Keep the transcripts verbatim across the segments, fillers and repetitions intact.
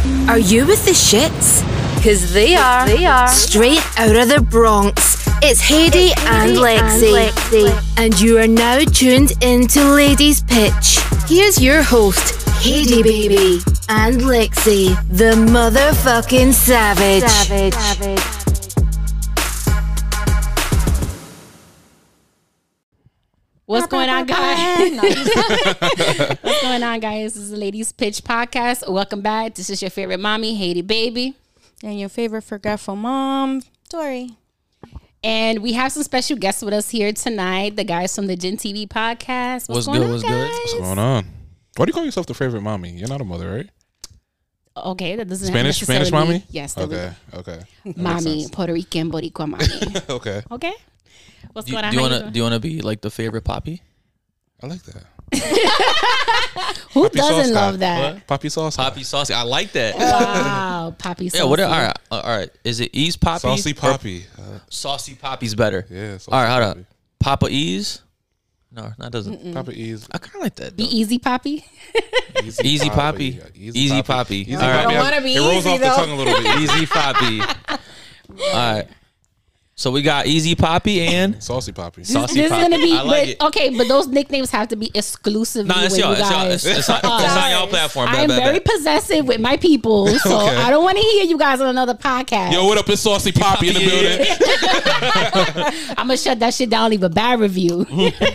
Are you with the shits? Cause they are. They are. Straight out of the Bronx. It's Heidi and Lexi. and Lexi. And you are now tuned into Ladies Pitch. Here's your host, Heidi Baby. And Lexi, the motherfucking savage. Savage. savage. What's going on, guys? What's going on, guys? This is the Ladies Pitch Podcast. Welcome back. This is your favorite mommy, Heidi Baby. And your favorite forgetful mom, Tori. And we have some special guests with us here tonight. The guys from the Gen T V Podcast. What's, What's going good? on, What's guys? good? What's going on? Why do you call yourself the favorite mommy? You're not a mother, right? Okay, that doesn't Spanish necessarily... Spanish mommy? Yes. Okay, okay. That Mommy, makes sense. Puerto Rican, Boricua mommy. Okay, Okay? What's Do, going on? do you How want to doing? do you want to be like the favorite poppy? I like that. Who Poppy doesn't sauce love guy. that? What? Poppy sauce. guy. Poppy saucy. I like that. Wow, Poppy sauce. Yeah. What? All right. All right. Is it Ease Poppy? Saucy or Poppy. Uh, Saucy Poppy's better. yeah. Saucy All right. Hold Poppy. up. Papa Ease. No, that doesn't. Papa Ease. I kind of like that. Be though. easy, Poppy. Easy, Easy Poppy. Yeah, Easy Poppy. Easy All right. Poppy. I don't has- wanna be It rolls easy, off the though. tongue a little bit. Easy Poppy. All right. So we got Easy Poppy and Saucy Poppy. Saucy This is Poppy. gonna be, I like but, it. okay, but those nicknames have to be exclusively No, it's with y'all. you It's y'all. guys. It's, it's, on, it's on y'all platform. I am Bad, bad, very bad. possessive with my people, so Okay. I don't want to hear you guys on another podcast. Yo, what up? It's Saucy Poppy in the Yeah. building. I'm gonna shut that shit down, leave a bad review.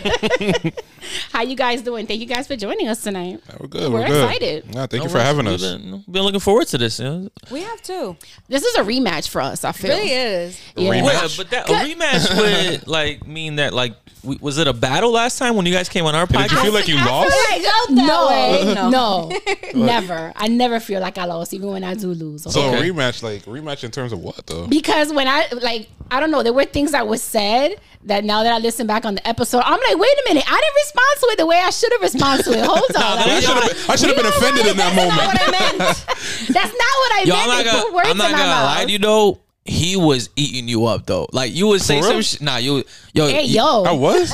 How you guys doing? Thank you guys for joining us tonight. Yeah, we're good. We're We're, good. excited. Nah, thank No, you for we're- having we've us. Been, been looking forward to this. You know? We have two. This is a rematch for us. I feel. Really is. Yeah. Rematch. Yeah, but that a rematch would like mean that like we, was it a battle last time when you guys came on our podcast? Did you feel like you lost? No, way. no, No. never. I never feel like I lost, even when I do lose. So okay? a rematch, like rematch in terms of what though? Because when I like, I don't know, there were things that was said that now that I listen back on the episode, I'm like, wait a minute, I didn't respond to it the way I should have responded to it. Hold on, that Like, I should have been, I should have been offended in that moment. What I meant. that's not what I Yo, meant. I'm not They put gonna, words I'm not in my gonna mouth. lie to you though. He was eating you up though. Like you would say For some real? shit. Nah, you yo Hey you- yo, I was.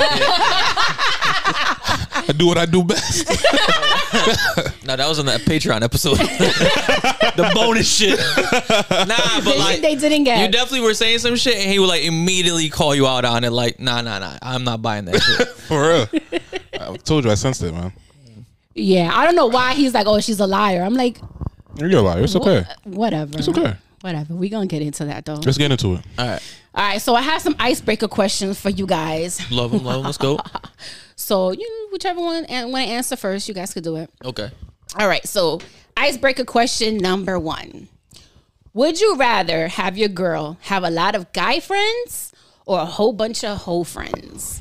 I do what I do best. Nah, that was on that Patreon episode. The bonus shit. Nah, but They- like they didn't get. you definitely were saying some shit, and he would like immediately call you out on it. Like, nah, nah, nah. I'm not buying that shit. For real. I told you I sensed it, man. Yeah, I don't know why he's like, oh, she's a liar. I'm like, You're a liar. It's okay. whatever. It's okay. Whatever. We're gonna get into that though. Let's get into it. All right, All right, so I have some icebreaker questions for you guys. love him, love him. Let's go. So you know, whichever one and want to answer first, you guys could do it. Okay. All right, so icebreaker question number one. Would you rather have your girl have a lot of guy friends or a whole bunch of hoe friends?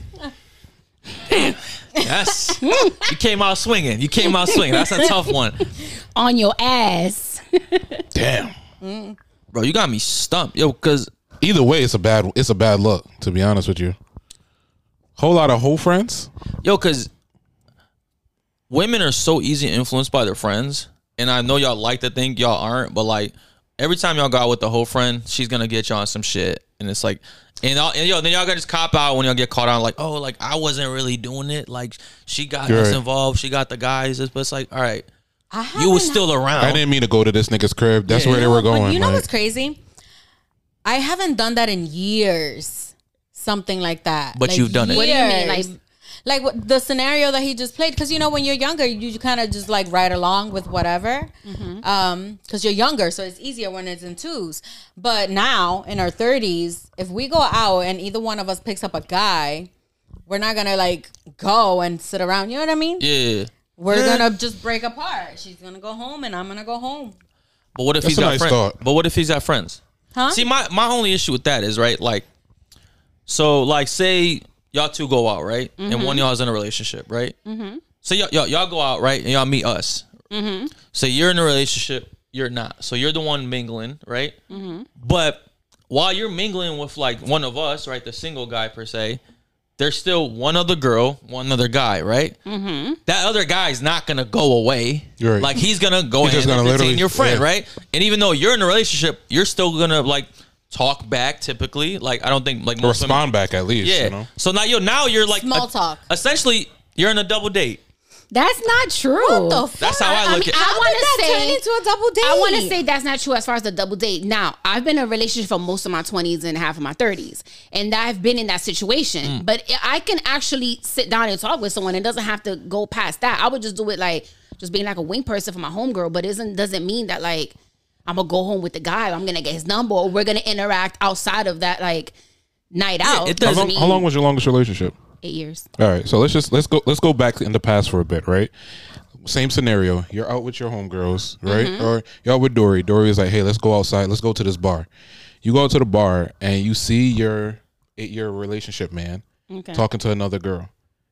Yes. You came out swinging. You came out swinging. That's a tough one, On your ass. Damn. bro. You got me stumped, yo. Cause Either way, it's a bad. It's a bad look. To be honest with you, whole lot of whole friends. Yo, cause women are so easy influenced by their friends, and I know y'all like to think y'all aren't, but like every time y'all go out with the whole friend, she's gonna get y'all on some shit, and it's like, and, I'll, and yo, then y'all gonna just cop out when y'all get caught on like, oh, like I wasn't really doing it, like she got You're us right. involved, she got the guys, but it's like, all right, I you was haven't- still around. I didn't mean to go to this nigga's crib. That's Yeah. where they were But going. you know like, what's crazy? I haven't done that in years. Something like that. But Like, you've done it. What do you mean? years. Like- like what, the scenario that he just played. Because you know, when you're younger, you, you kind of just like ride along with whatever. Mm-hmm. Um, because you're younger, so it's easier when it's in twos. But now in our thirties, if we go out and either one of us picks up a guy, we're not gonna like go and sit around. You know what I mean? Yeah, We're Yeah. gonna just break apart. She's gonna go home, and I'm gonna go home. but what if That's he's a got nice friends? thought. But what if he's got friends? Huh? See, my, my only issue with that is, right, like, so, like, say y'all two go out, right? And one of y'all is in a relationship, right? Mm-hmm. So, y'all, y'all, y'all go out, right? And y'all meet us. Mm-hmm. So, you're in a relationship, you're not. So, you're the one mingling, right? Mm-hmm. But while you're mingling with, like, one of us, right, the single guy, per se, there's still one other girl, one other guy, right? Mm-hmm. That other guy is not going to go away. You're right. Like, he's going to go He's in just and gonna entertain literally- your friend, yeah. right? And even though you're in a relationship, you're still going to, like, talk back typically. Like, I don't think, like, most respond women, back at least. yeah. You know? So now, yo, now you're, like, Small a- talk. essentially, you're in a double date. That's not true. What the fuck? That's how I look mean, at it. I How want did that to say turn into a double date? I want to say that's not true as far as the double date. Now, I've been in a relationship for most of my twenties and half of my thirties, and I've been in that situation. Mm. But I can actually sit down and talk with someone. It doesn't have to go past that. I would just do it like just being like a wing person for my homegirl, but it isn't doesn't mean that like I'm gonna go home with the guy. I'm gonna get his number, or we're gonna interact outside of that like night out. it How doesn't long, mean how long was your longest relationship? eight years. All right, so let's just let's go let's go back in the past for a bit, right? Same scenario. You're out with your homegirls, right? Mm-hmm. Or you're out with Dory. Dory is like, hey, let's go outside. Let's go to this bar. You go to the bar and you see your your relationship man Okay. talking to another girl.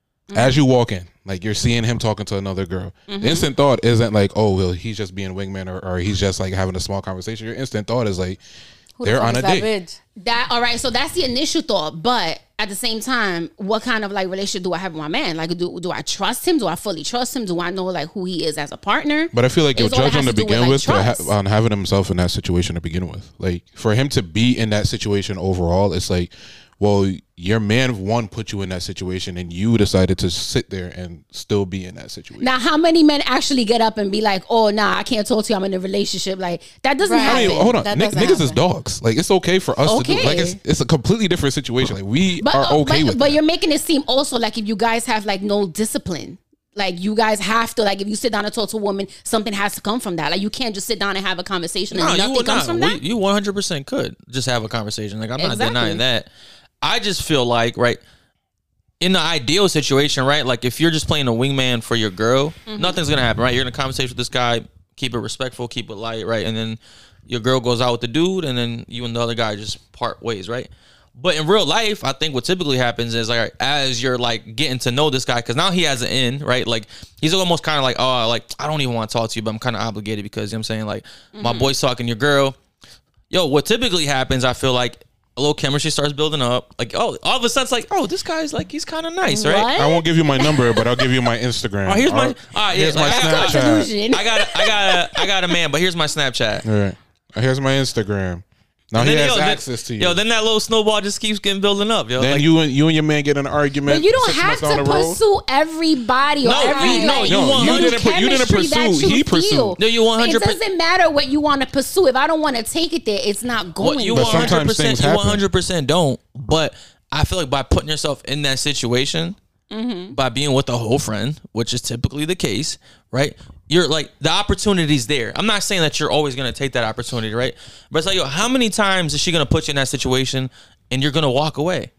As you walk in, like you're seeing him talking to another girl. Mm-hmm. The instant thought isn't like, oh, well, he's just being wingman or, or he's just like having a small conversation. Your instant thought is like, Who the they're fuck on is a that date. bitch? That all right, so that's the initial thought, but at the same time, what kind of like relationship do I have with my man? Like, do do I trust him? Do I fully trust him? Do I know like who he is as a partner? But I feel like you're It's all it judging has to to do with, begin like, with to ha- trust. on having himself in that situation to begin with. Like for him to be in that situation overall, it's like, well, your man one put you in that situation, and you decided to sit there and still be in that situation. Now, how many men actually get up and be like, "Oh, nah, I can't talk to you. I'm in a relationship." Like that doesn't Right. I happen. mean, hold on, That Nick, doesn't niggas is happen. dogs. Like it's okay for us to do. Okay. Like it's it's a completely different situation. Like we but, are uh, okay but, with but that. you're making it seem also like if you guys have like no discipline. Like you guys have to like if you sit down and talk to a woman, something has to come from that. Like you can't just sit down and have a conversation and No, nothing you, comes nah, from we- that. you one hundred percent could just have a conversation. Like I'm not Exactly. denying that. I just feel like right in the ideal situation, right? Like if you're just playing a wingman for your girl, Mm-hmm. nothing's gonna happen, right? You're in a conversation with this guy, keep it respectful, keep it light, right? And then your girl goes out with the dude, and then you and the other guy just part ways, right? But in real life, I think what typically happens is like as you're like getting to know this guy, because now he has an in, right? Like he's almost kind of like, oh, like I don't even want to talk to you, but I'm kind of obligated because you know what I'm saying, like my boy's talking to your girl. Yo, what typically happens, I feel like a little chemistry starts building up. Like, oh, all of a sudden it's like, oh, this guy's like, he's kind of nice, right? What? I won't give you my number, but I'll give you my Instagram. Oh, here's my, All all right, here's yeah, my like, I got- Snapchat. Delusion. I got, a, I got, a, I got a man, but here's my Snapchat. All right. Here's my Instagram. Now And he then, has yo, then- access to you. Yo, then that little snowball just keeps getting building up, yo. then Like, you and you and your man get in an argument. But you don't six have months down to the road. pursue everybody or No, every you- no, like, you No, want- you you didn't. You didn't chemistry that pursue. you He feel. pursued. No, you one hundred It percent. doesn't matter what you want to pursue. If I don't want to take it there, it's not going. What you But one hundred sometimes percent, things you happen. one hundred percent don't. But I feel like by putting yourself in that situation, Mm-hmm. by being with a whole friend, which is typically the case, right? You're like the opportunity's there. I'm not saying that you're always gonna take that opportunity, right? But it's like, yo, how many times is she gonna put you in that situation and you're gonna walk away?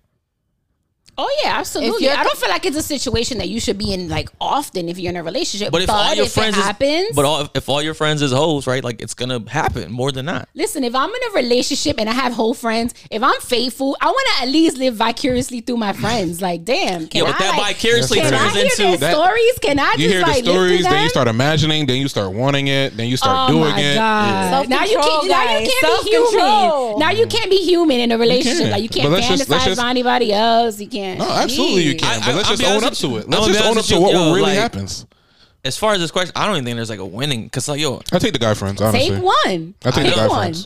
Oh yeah, absolutely. you're- I don't feel like it's a situation that you should be in like often if you're in a relationship. But if all your friends it is, happens, but all, if all your friends is hoes, right? Like it's gonna happen more than not. listen, if I'm in a relationship and I have whole friends, if I'm faithful, I want to at least live vicariously through my friends. Like, damn, can Yeah, but I, that like, vicariously can turns I hear into their that- stories? Can I You just hear like the live through stories, then them? you start imagining, then you start wanting it, then you start Oh doing my it. God. Now you Self-control, can't. Now you guys. can't be Self-control. human. Now you can't be human in a relationship. can't. Like you can't But let's just- let's fantasize just- about anybody else. You can't. No, absolutely you can. I- but let's I'll just be own honest up with to you. it. I'm Let's gonna just be own up honest to with what you. Yo, really like- happens. As far as this question, I don't even think there's like a winning because like yo, I take the guy friends, honestly. Take one. I take the Take guy one. friends.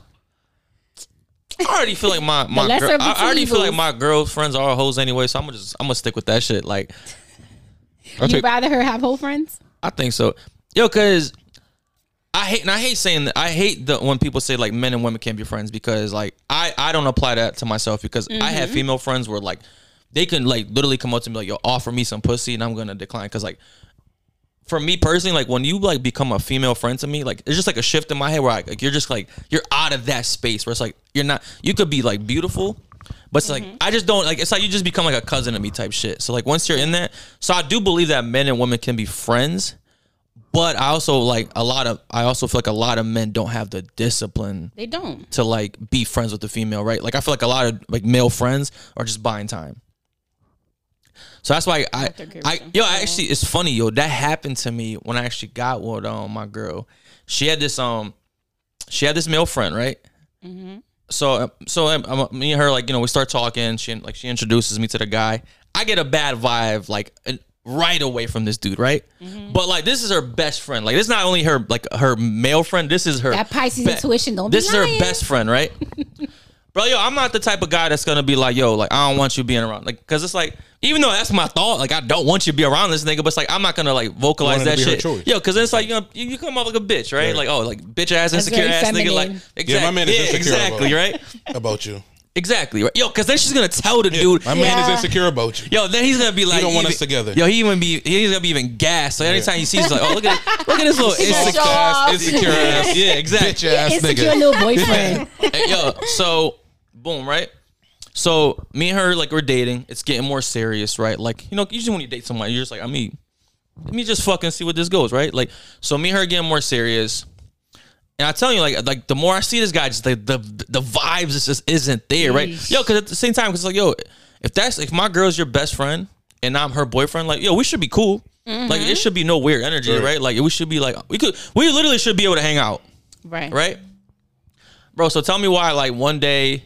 I already feel like my my lesser girl, of the I two already feel like evils. my girlfriends are hoes anyway, so I'm gonna just I'm gonna stick with that shit. Like I You take, rather her have whole friends? I think so, yo, because I hate and I hate saying that. I hate the when people say like men and women can't be friends because like I I don't apply that to myself because I have female friends where like they can like literally come up to me like yo offer me some pussy and I'm gonna decline because like. For me personally, like when you like become a female friend to me, like it's just like a shift in my head where I, like you're just like you're out of that space where it's like you're not. You could be like beautiful, but it's like I just don't like. It's like you just become like a cousin to me type shit. So like once you're in that, so I do believe that men and women can be friends, but I also like a lot of. I also feel like a lot of men don't have the discipline They don't. to like be friends with the female, right? Like I feel like a lot of like male friends are just buying time. So that's why I, have to agree with I, you. yo, I actually, it's funny, yo. That happened to me when I actually got with um my girl. She had this um, she had this male friend, right? Mm-hmm. So so um, um, me and her like you know we start talking. She like she introduces me to the guy. I get a bad vibe like an- right away from this dude, right? Mm-hmm. But like this is her best friend. Like this is not only her like her male friend. This is her That Pisces be- intuition don't be This is her lying. best friend, right? bro, yo, I'm not the type of guy that's gonna be like, yo, like I don't want you being around, like, cause it's like, even though that's my thought, like I don't want you to be around this nigga, but it's like I'm not gonna like vocalize that shit, yo, cause it's like you know, you, you come off like a bitch, right? right? Like oh, like bitch ass, that's insecure ass feminine. nigga, like exactly, yeah, my man is yeah, insecure exactly, about, right? About you. Exactly, right? Yo, cause then she's gonna tell the yeah, dude, my man yeah. is insecure about you. yo, then he's gonna be like, you don't want even, us together. Yo, he even be, he's gonna be even gassed. So like, anytime he sees, he's like, oh, look at, look at this little insecure ass, insecure ass, yeah, exactly, bitch ass Insecure nigga. little boyfriend. Hey, yo, so boom, right? So me and her, like, we're dating. It's getting more serious, right? Like, you know, usually when you date someone, you're just like, I mean, let me just fucking see what this goes, right? Like, so me and her getting more serious. And I tell you, like, like the more I see this guy, just like the the vibes just isn't there, right? Yeesh. Yo, because at the same time, because like, yo, if that's if my girl's your best friend and I'm her boyfriend, like, yo, we should be cool. Mm-hmm. Like, it should be no weird energy, right. Right. Like, we should be like, we could, we literally should be able to hang out, Right. right? Bro, so tell me why, like, one day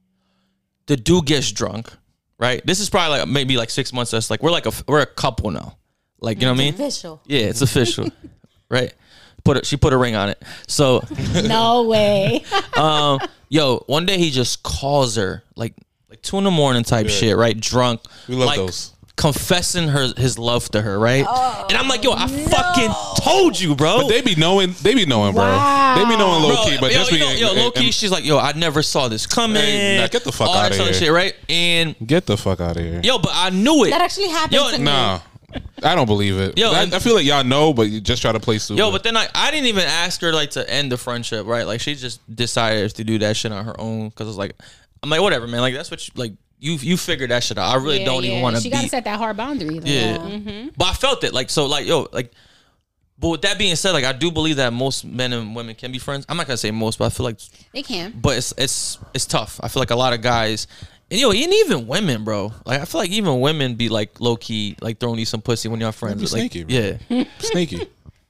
the dude gets drunk, right? This is probably like maybe like six months. That's like we're like a we're a couple now, like you know what I mean? Official. Yeah, it's official, right? Put a, she put a ring on it. So, No way. um, yo, one day he just calls her like like two in the morning type Yeah. shit, right? Drunk, We love like, those. confessing her his love to her, right? And I'm like, yo, I fucking told you, bro. But they be knowing, they be knowing, bro. Wow. They be knowing low Bro, key, but yo, just yo, be yo, low key, and- she's like, yo, I never saw this coming. Hey, nah, get the fuck all that outta sort of here. shit, right? And get the fuck out of here. yo, but I knew it. That actually happened Yo, to me. Nah, I don't believe it. Yo, I, and- I feel like y'all know, but you just try to play stupid. Yo, but then I, I didn't even ask her like to end the friendship, right? Like she just decided to do that shit on her own because it's like, I'm like, whatever, man. Like that's what you like. You you figured that shit out. I really Yeah, don't yeah. even want to She be. got to set that hard boundary. Though. Yeah. Mm-hmm. But I felt it. Like so, like yo, like. But with that being said, like I do believe that most men and women can be friends. I'm not gonna say most, but I feel like, They can. but it's it's it's tough. I feel like a lot of guys. And yo, and even women, bro. Like I feel like even women be like low key, like throwing you some pussy when y'all friends. be Like, sneaky, bro. yeah. Sneaky.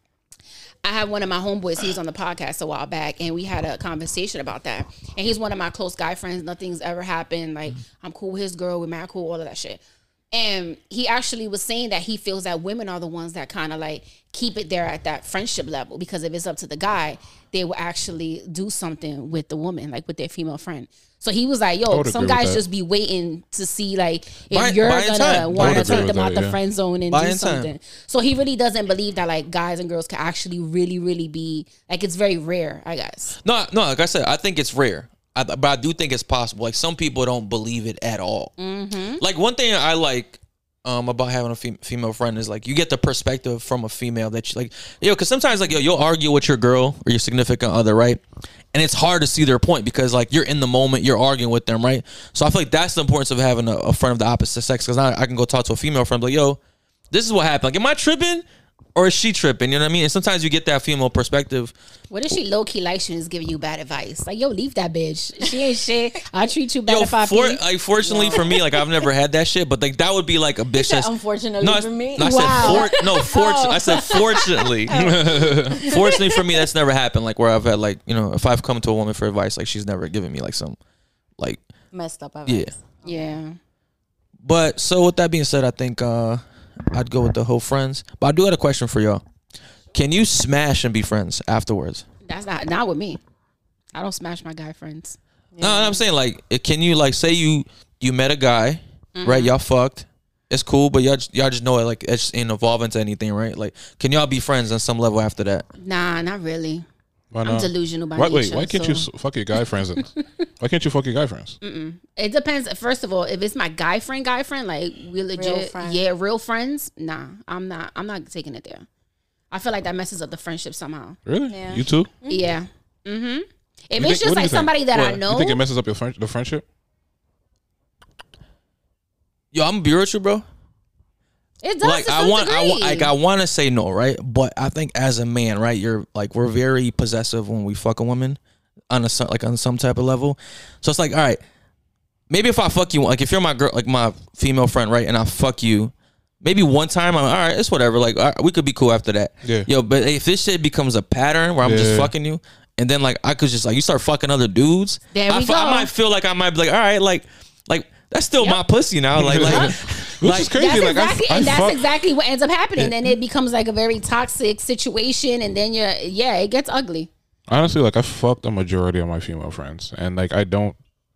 I had one of my homeboys. He was on the podcast a while back, and we had a conversation about that. And he's one of my close guy friends. Nothing's ever happened. Like I'm cool with his girl. We're mad cool. All of that shit. And he actually was saying that he feels that women are the ones that kind of like keep it there at that friendship level, because if it's up to the guy, they will actually do something with the woman, like with their female friend. So he was like, yo, would some agree with guys that. just be waiting to see like if Buy- you're buy in gonna time. I want would to agree take with them out that, the yeah. friend zone and Buy do in time. something. So he really doesn't believe that like guys and girls can actually really, really be like, it's very rare, I guess. No, no. Like I said, I think it's rare, I, but I do think it's possible. Like some people don't believe it at all. Mm-hmm. Like one thing I like um, about having a fem- female friend is like you get the perspective from a female that you like. Yo, because sometimes like yo, you'll argue with your girl or your significant other, right? And it's hard to see their point because like you're in the moment, you're arguing with them, right? So I feel like that's the importance of having a, a friend of the opposite sex, because I, I can go talk to a female friend, like, yo, this is what happened. Like, am I tripping or is she tripping? You know what I mean? And sometimes you get that female perspective. What if she low key likes you and is giving you bad advice? Like, yo, leave that bitch. She ain't shit. I'll treat you better Yo, if I for, pee. like fortunately for me, like I've never had that shit, but like that would be like a bitch. said, that's- "Unfortunately no, I- for me?" no, I Wow. said for, no, fortunately. I said fortunately. Fortunately for me, that's never happened. Like where I've had like you know, if I've come to a woman for advice, like she's never given me like some, like Messed up. yeah. Yeah. But so with that being said, I think uh I'd go with the whole friends. But I do have a question for y'all. Can you smash and be friends afterwards? That's not not with me. I don't smash my guy friends. No, I'm saying like, it- can you like say you you met a guy, right? Y'all fucked. It's cool, but y'all just, y'all just know it like it just ain't evolving to anything, right? Like, can y'all be friends on some level after that? Nah, not really. Why I'm not? delusional by Why, wait, nature. why can't so- you s- fuck your guy friends? and- why can't you fuck your guy friends? It depends. First of all, if it's my guy friend, guy friend, like we legit, friend. yeah, real friends. Nah, I'm not. I'm not taking it there. I feel like that messes up the friendship somehow. Really? Yeah. You too? Yeah. Mm-hmm. If You it's think- what just do you like think? somebody that I What? know, You think it messes up your friend, the friendship? Yo, I'm gonna be real with you, bro. it does. Like to I some want, I want, degree. like I want to say no, right? But I think as a man, right, you're like we're very possessive when we fuck a woman on a some- like on some type of level. So it's like, all right, maybe if I fuck you, like if you're my girl, like my female friend, right, and I fuck you, maybe one time, I'm all right, it's whatever. Like all right, we could be cool after that. Yeah. Yo, but if this shit becomes a pattern where I'm just Yeah. fucking you, and then like I could just like you start fucking other dudes, There we I, fe- I go. might feel like I might be like, all right, like like that's still Yep. my pussy now, like like. Which like is crazy. That's like exactly, I, I and that's fuck, exactly what ends up happening. Then it becomes like a very toxic situation, and then you're, yeah, it gets ugly. honestly, like I fucked a majority of my female friends, and like I don't,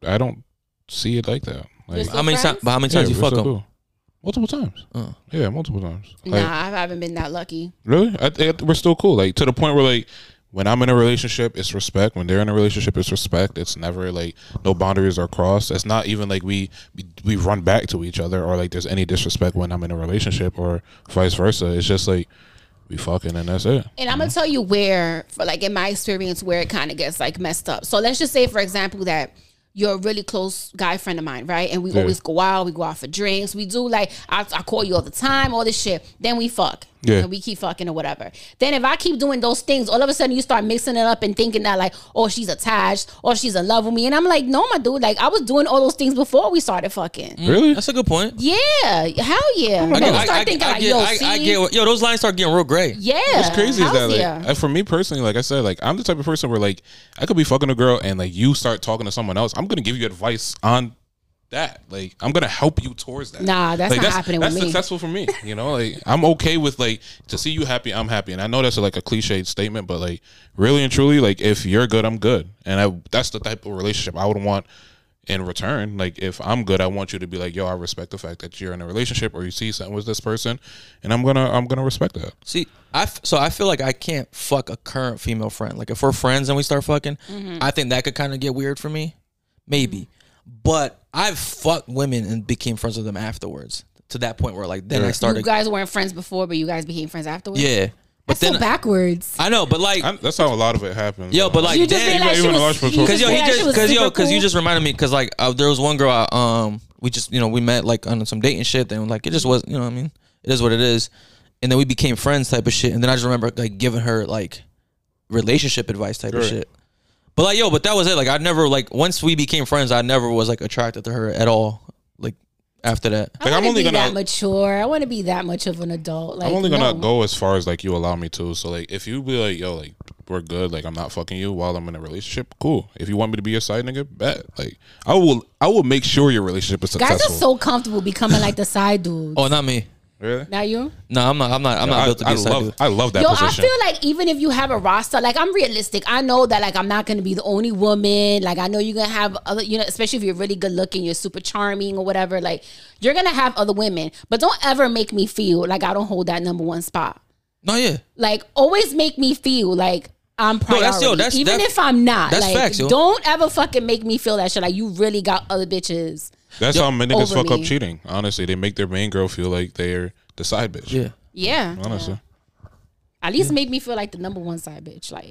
I don't see it like that. Like, You're How many friends? times? How many yeah, times you we're fuck still them? cool. Multiple times. Uh. Yeah, multiple times. Like, Nah, I haven't been that lucky. really? I, I, we're still cool. Like to the point where like when I'm in a relationship, it's respect. When they're in a relationship, it's respect. It's never like no boundaries are crossed. It's not even like we we run back to each other or like there's any disrespect when I'm in a relationship or vice versa. It's just like we fucking and that's it. And I'm gonna tell you where, for like in my experience, where it kind of gets like messed up. So let's just say, for example, that you're a really close guy friend of mine, right? And we Yeah. always go out, we go out for drinks, we do like I, I call you all the time, all this shit. Then we fuck, Yeah. and we keep fucking or whatever. Then if I keep doing those things, all of a sudden you start mixing it up and thinking that like, oh, she's attached or she's in love with me, and I'm like, no, my dude, like I was doing all those things before we started fucking. Really? That's a good point. Yeah, hell yeah. I Then get- you I, start I, thinking I like, get, yo, I, see, I get, yo, those lines start getting real gray. yeah. What's crazy is hells that like yeah. uh, for me personally, like I said, like I'm the type of person where like I could be fucking a girl and like you start talking to someone else, I'm gonna give you advice on that. Like I'm gonna help you towards that. Nah, that's like, not happening with that's me. successful for me. You know, like I'm okay with like to see you happy, I'm happy. And I know that's like a cliched statement, but like really and truly, like if you're good, I'm good. And I that's the type of relationship I would want in return. Like if I'm good, I want you to be like, yo, I respect the fact that you're in a relationship or you see something with this person, and I'm gonna I'm gonna respect that. See, I f- so I feel like I can't fuck a current female friend. Like if we're friends and we start fucking, Mm-hmm. I think that could kind of get weird for me, maybe. But I've fucked women and became friends with them afterwards. To that point where like then I You started, guys weren't friends before, but you guys became friends afterwards. yeah. But That's then so backwards. I know, but like, I'm, that's how a lot of it happens. yo, but like, You just damn, realized she even a was, large you proportion. Cause yo, he realized she just, was cause yo, super cause you cool? just reminded me. Cause like, uh, there was one girl. I, um, we just, you know, we met like on some dating shit. Then like, it just was, you know, what I mean, it is what it is. And then we became friends, type of shit. And then I just remember like giving her like relationship advice, type of Right. shit. But like, yo, but that was it. Like, I never like once we became friends, I never was like attracted to her at all. Like after that, I Like, I'm want to only be gonna- that mature. I want to be that much of an adult. Like, I'm only gonna no. go as far as like you allow me to. So like if you be like, yo, like we're good, like I'm not fucking you while I'm in a relationship, cool. If you want me to be your side nigga, bet. Like I will I will make sure your relationship is Guys successful. are so comfortable becoming like the side dudes. oh, not me. really? Now you? No, I'm not. I'm not. I'm not I, built to be I a side love dude. I love that Yo, position. I feel like even if you have a roster, like I'm realistic. I know that like I'm not gonna be the only woman. Like I know you're gonna have other, you know, especially if you're really good looking, you're super charming or whatever. Like you're gonna have other women, but don't ever make me feel like I don't hold that number one spot. No, yeah. Like always make me feel like I'm priority, that's- yo, that's- even that's- if I'm not. that's like, facts, yo. Don't ever fucking make me feel that shit. Like you really got other bitches. That's how many niggas over fuck up me. cheating. Honestly, they make their main girl feel like they're the side bitch. Yeah. Yeah, Honestly. at least make me feel like the number one side bitch. Like,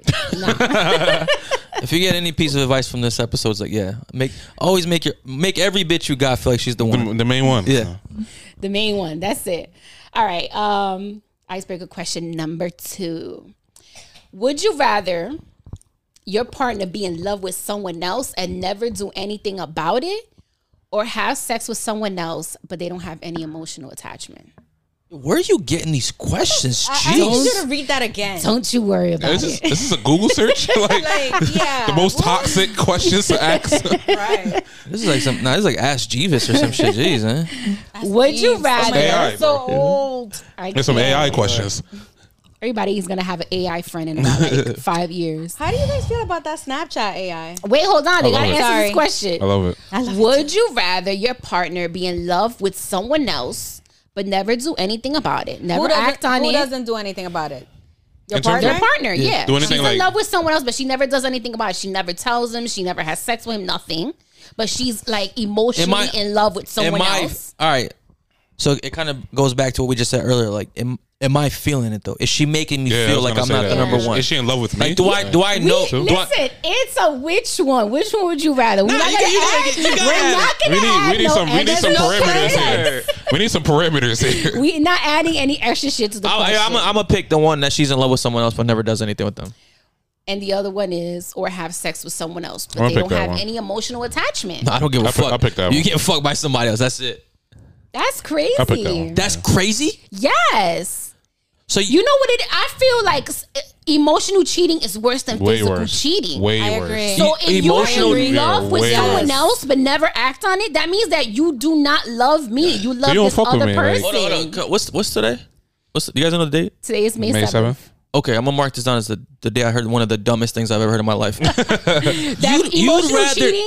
nah. If you get any piece of advice from this episode, it's like, yeah, make always make your make every bitch you got feel like she's the one. The, the main one. Yeah. the main one. That's it. All right. Um, icebreaker question number two. Would you rather your partner be in love with someone else and never do anything about it, or have sex with someone else but they don't have any emotional attachment? Where are you getting these questions? I, I need Jeez. you to read that again. Don't you worry about This is, it. this is a Google search. like, Like, yeah. the most toxic questions to ask. Right. This is like some. Nah, this is like Ask Jeeves or some shit. Jeez, man. Would you Jeez. rather? A I, So bro. old. I There's some A I can't. questions. Everybody's gonna have an A I friend in about like five years. How do you guys feel about that Snapchat A I? Wait, hold on. They love gotta it. answer Sorry. this question. I love it. I love Would you rather your partner be in love with someone else but never do anything about it? Never Who doesn't, act on who it. doesn't do anything about it? Your In terms partner? Their partner, yeah. Do anything she's like- in love with someone else, but she never does anything about it. She never tells him. She never has sex with him. Nothing. But she's like emotionally Am I- in love with someone am I, else. All right. So it kind of goes back to what we just said earlier. Like, am, am I feeling it though? Is she making me Yeah, I feel was like gonna I'm say not that. the number Yeah. one? Is she in love with me? Like, do I do I know? We, Do I, listen, it's a which one? Which one would you rather? We're Nah, not you gonna got- you add, gotta- you gotta we're add- not We gonna need add we need no some we need some extra parameters shit. here. We need some parameters here. We not adding any extra shit to the I, question. I'm gonna pick the one that she's in love with someone else but never does anything with them. and the other one is or have sex with someone else, but I'm they gonna don't pick that have one. any emotional attachment. I don't give a I'll pick- fuck. I'll pick that You one. get fucked by somebody else. That's it. That's crazy. I'll pick that one. That's crazy. Yes. So You know what it? I feel like s- emotional cheating is worse than Way physical worse. cheating. Way I worse. agree. So E- if emotional- you're in love Yeah, with way someone worse. else but never act on it, that means that you do not love me. You love you don't this fuck with other me, like- person. hold on, hold on. What's what's today? What's do you guys know the date? Today is May May seventh. seventh. Okay, I'm gonna mark this down as the, the day I heard one of the dumbest things I've ever heard in my life. That's You'd- you'd emotional rather- cheating.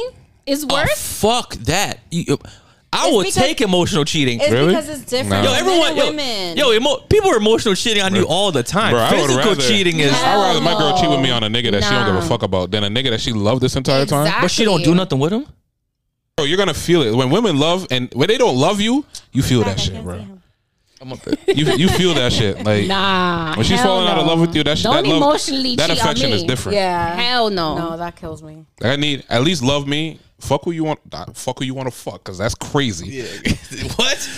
It's Oh, worse. fuck that. You- I It's will because- take emotional cheating. It's Really? because it's different. Nah. Yo, everyone, Men yo, and women. yo, emo- people are emotional cheating on you all the time. Bro, I would Physical rather- cheating is, Hell I'd rather my girl no. cheat with me on a nigga that she don't give Nah. a fuck about than a nigga that she loved this entire time. Exactly. but she don't do nothing with him. Bro, you're gonna feel it when women love and when they don't love you. You feel that shit, bro. I'm up You you feel that shit. Like Nah. when she's hell falling out of no. love with you, that shit, Don't that love, emotionally that cheat affection on me. is different. Yeah. Hell no. No, that kills me. Like, I need at least love me. Fuck who you want. uh, Fuck who you want to fuck, because that's crazy. What?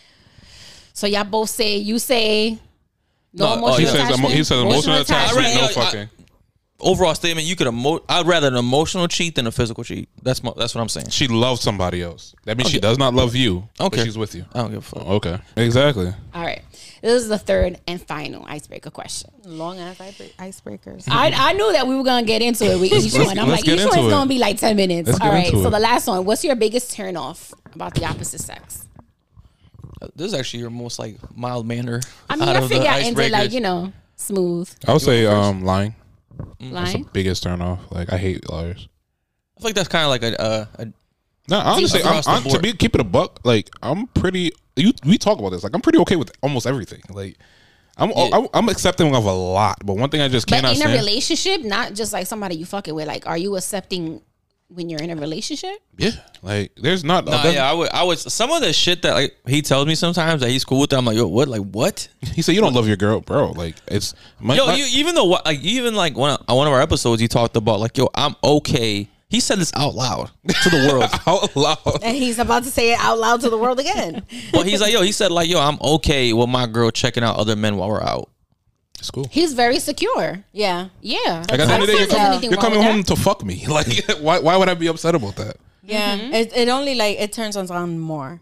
So y'all both say you say no, No, oh, emotional He says attachment. emo- he says emotional attachment, attachment. no I- I- fucking. Overall statement: you could emo- I'd rather an emotional cheat than a physical cheat. That's my, that's what I'm saying. She loves somebody else. That means she Okay. does not love you. Okay. But she's with you. I don't give a fuck. Okay, exactly. All right. This is the third and final icebreaker question. Long ass icebreakers. I, I knew that we were gonna get into it with each Let's- one. I'm let's like, get each one's into it. gonna be like ten minutes. Let's All get right. into So it. the last one. What's your biggest turn off about the opposite sex? This is actually your most like mild manner. I mean, out I of the figure out into like icebreakers. you know smooth I would say um lying. That's the line. biggest turn off. Like I hate liars. I feel like that's kind of like a, uh, a No, honestly, I'm, across the I'm, to board. be keep it a buck. Like I'm pretty. You we talk about this. Like I'm pretty okay with almost everything. Like I'm Yeah. I'm, I'm accepting of a lot. But one thing I just But cannot in a stand. relationship, not just like somebody you fucking with. Like, are you accepting when you're in a relationship? Yeah, like there's not. Nah, there's- yeah, I would. I would. Some of the shit that like he tells me sometimes that he's cool with. It, I'm like, yo, what? Like, what? He said you don't love your girl, bro. Like it's my, Yo, my- you, even though what, like, even like one on one of our episodes, he talked about like, yo, I'm okay. He said this out loud to the world, out loud. And he's about to say it out loud to the world again. but he's like, yo, he said like, yo, I'm okay with my girl checking out other men while we're out. It's cool. He's very secure. Yeah. Yeah. Like at the end of the day, you're, There's coming, anything you're wrong coming with home that. to fuck me. Like why? Why would I be upset about that? Yeah. It, it only like it turns us on more.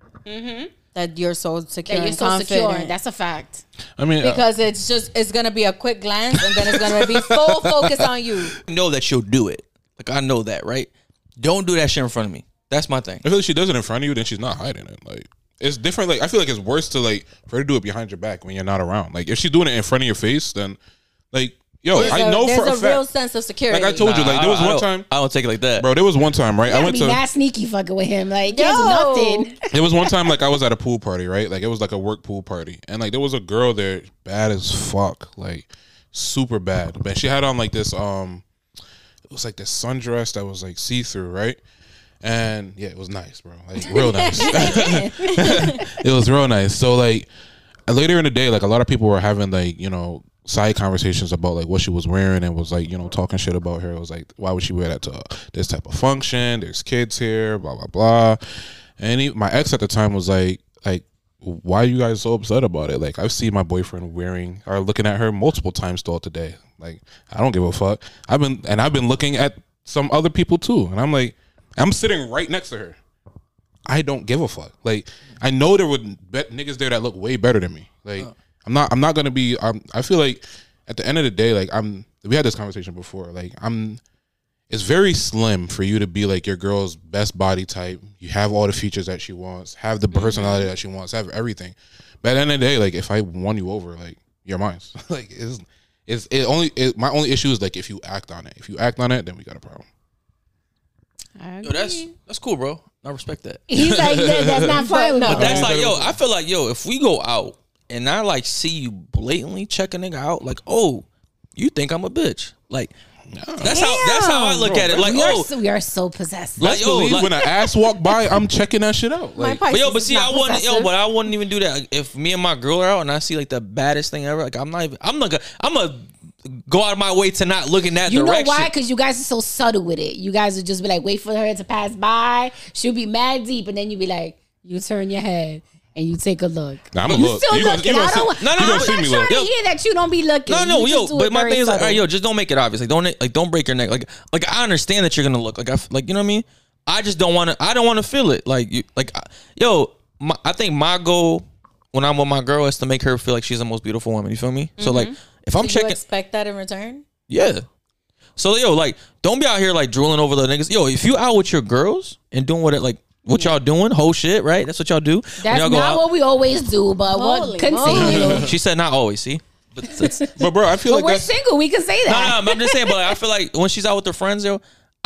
That you're so secure That you're and so confident. secure. That's a fact. I mean, uh, because it's just it's gonna be a quick glance and then it's gonna be full focus on you. I know that she'll do it. Like I know that, right? Don't do that shit in front of me. That's my thing. I feel like she does it in front of you, then she's not hiding it. Like it's different. Like I feel like it's worse to like for her to do it behind your back when you're not around. Like if she's doing it in front of your face, then like yo, There's I a, know there's for a, a, real fact. sense of security. Like I told you, like there was I, I one don't- time, I don't take it like that, bro. There was one time, right? I I went be to. mad sneaky fucking with him. Like, Yo. can't do nothing. It was one time like I was at a pool party, right? Like it was like a work pool party, and like there was a girl there, bad as fuck, like super bad. But she had on like this, um, it was like this sundress that was like see through, right? And yeah, it was nice, bro. Like real nice. It was real nice. So like later in the day, like a lot of people were having like you know side conversations about like what she was wearing and was like you know talking shit about her. It was like why would she wear that to this type of function? There's kids here, blah blah blah. And he, my ex at the time was like like why are you guys so upset about it? Like I've seen my boyfriend wearing or looking at her multiple times throughout the day. Like I don't give a fuck. I've been and I've been looking at some other people too, and I'm like. I'm sitting right next to her. I don't give a fuck. Like I know there were bet niggas there that look way better than me. Like I'm not. I'm not gonna be. Um, I feel like at the end of the day, like I'm. We had this conversation before. Like I'm. It's very slim for you to be like your girl's best body type. You have all the features that she wants. Have the personality that she wants. Have everything. But at the end of the day, like if I won you over, like you're mine. Like it's. It's it only. It, my only issue is like if you act on it. If you act on it, then we got a problem. yo, that's that's cool, bro. I respect that. He's like, that, that's not fun. no. But that's Right. like, yo, I feel like, yo, if we go out and I like see you blatantly check a nigga out, like, oh, you think I'm a bitch? Like, that's how that's how I look at it. Like, we, are oh, so, we are so possessive. like, Let's yo, believe like, when an ass walk by, I'm checking that shit out. Like, My but yo, Pisces but is see, not I wouldn't, yo, possessive. but I wouldn't even do that. Like, if me and my girl are out and I see like the baddest thing ever, like, I'm not even, I'm not gonna, I'm gonna go out of my way to not look in that You know direction. why? Because you guys are so subtle with it. You guys would just be like, wait for her to pass by. She'll be mad deep, and then you be like, you turn your head and you take a look. Nah, I'ma you look. still You gonna- looking. you gonna I don't. see- No, no, I'm no, not see me trying look. to Yo. hear that you don't be looking. No, no, You yo, just do but it my very thing is, like, subtle. all right, yo, just don't make it obvious. Like, don't, like, don't break your neck. Like, like I understand that you're gonna look. Like, I, f- like, you know what I mean? I just don't want to. I don't want to feel it. Like, you, like, I- yo, my, I think my goal when I'm with my girl is to make her feel like she's the most beautiful woman. You feel me? So, like, if I'm Do you checking, expect that in return? yeah. So, yo, like, don't be out here like drooling over the niggas. Yo, if you out with your girls and doing what it like. What y'all doing? Whole shit, right? That's what y'all do. When That's y'all go not out. what we always do, but Holy what continue. She said not always. See, but that's, but bro, I feel But like we're that's single. We can say No, that. no, I'm just saying, but like, I feel like when she's out with her friends, yo,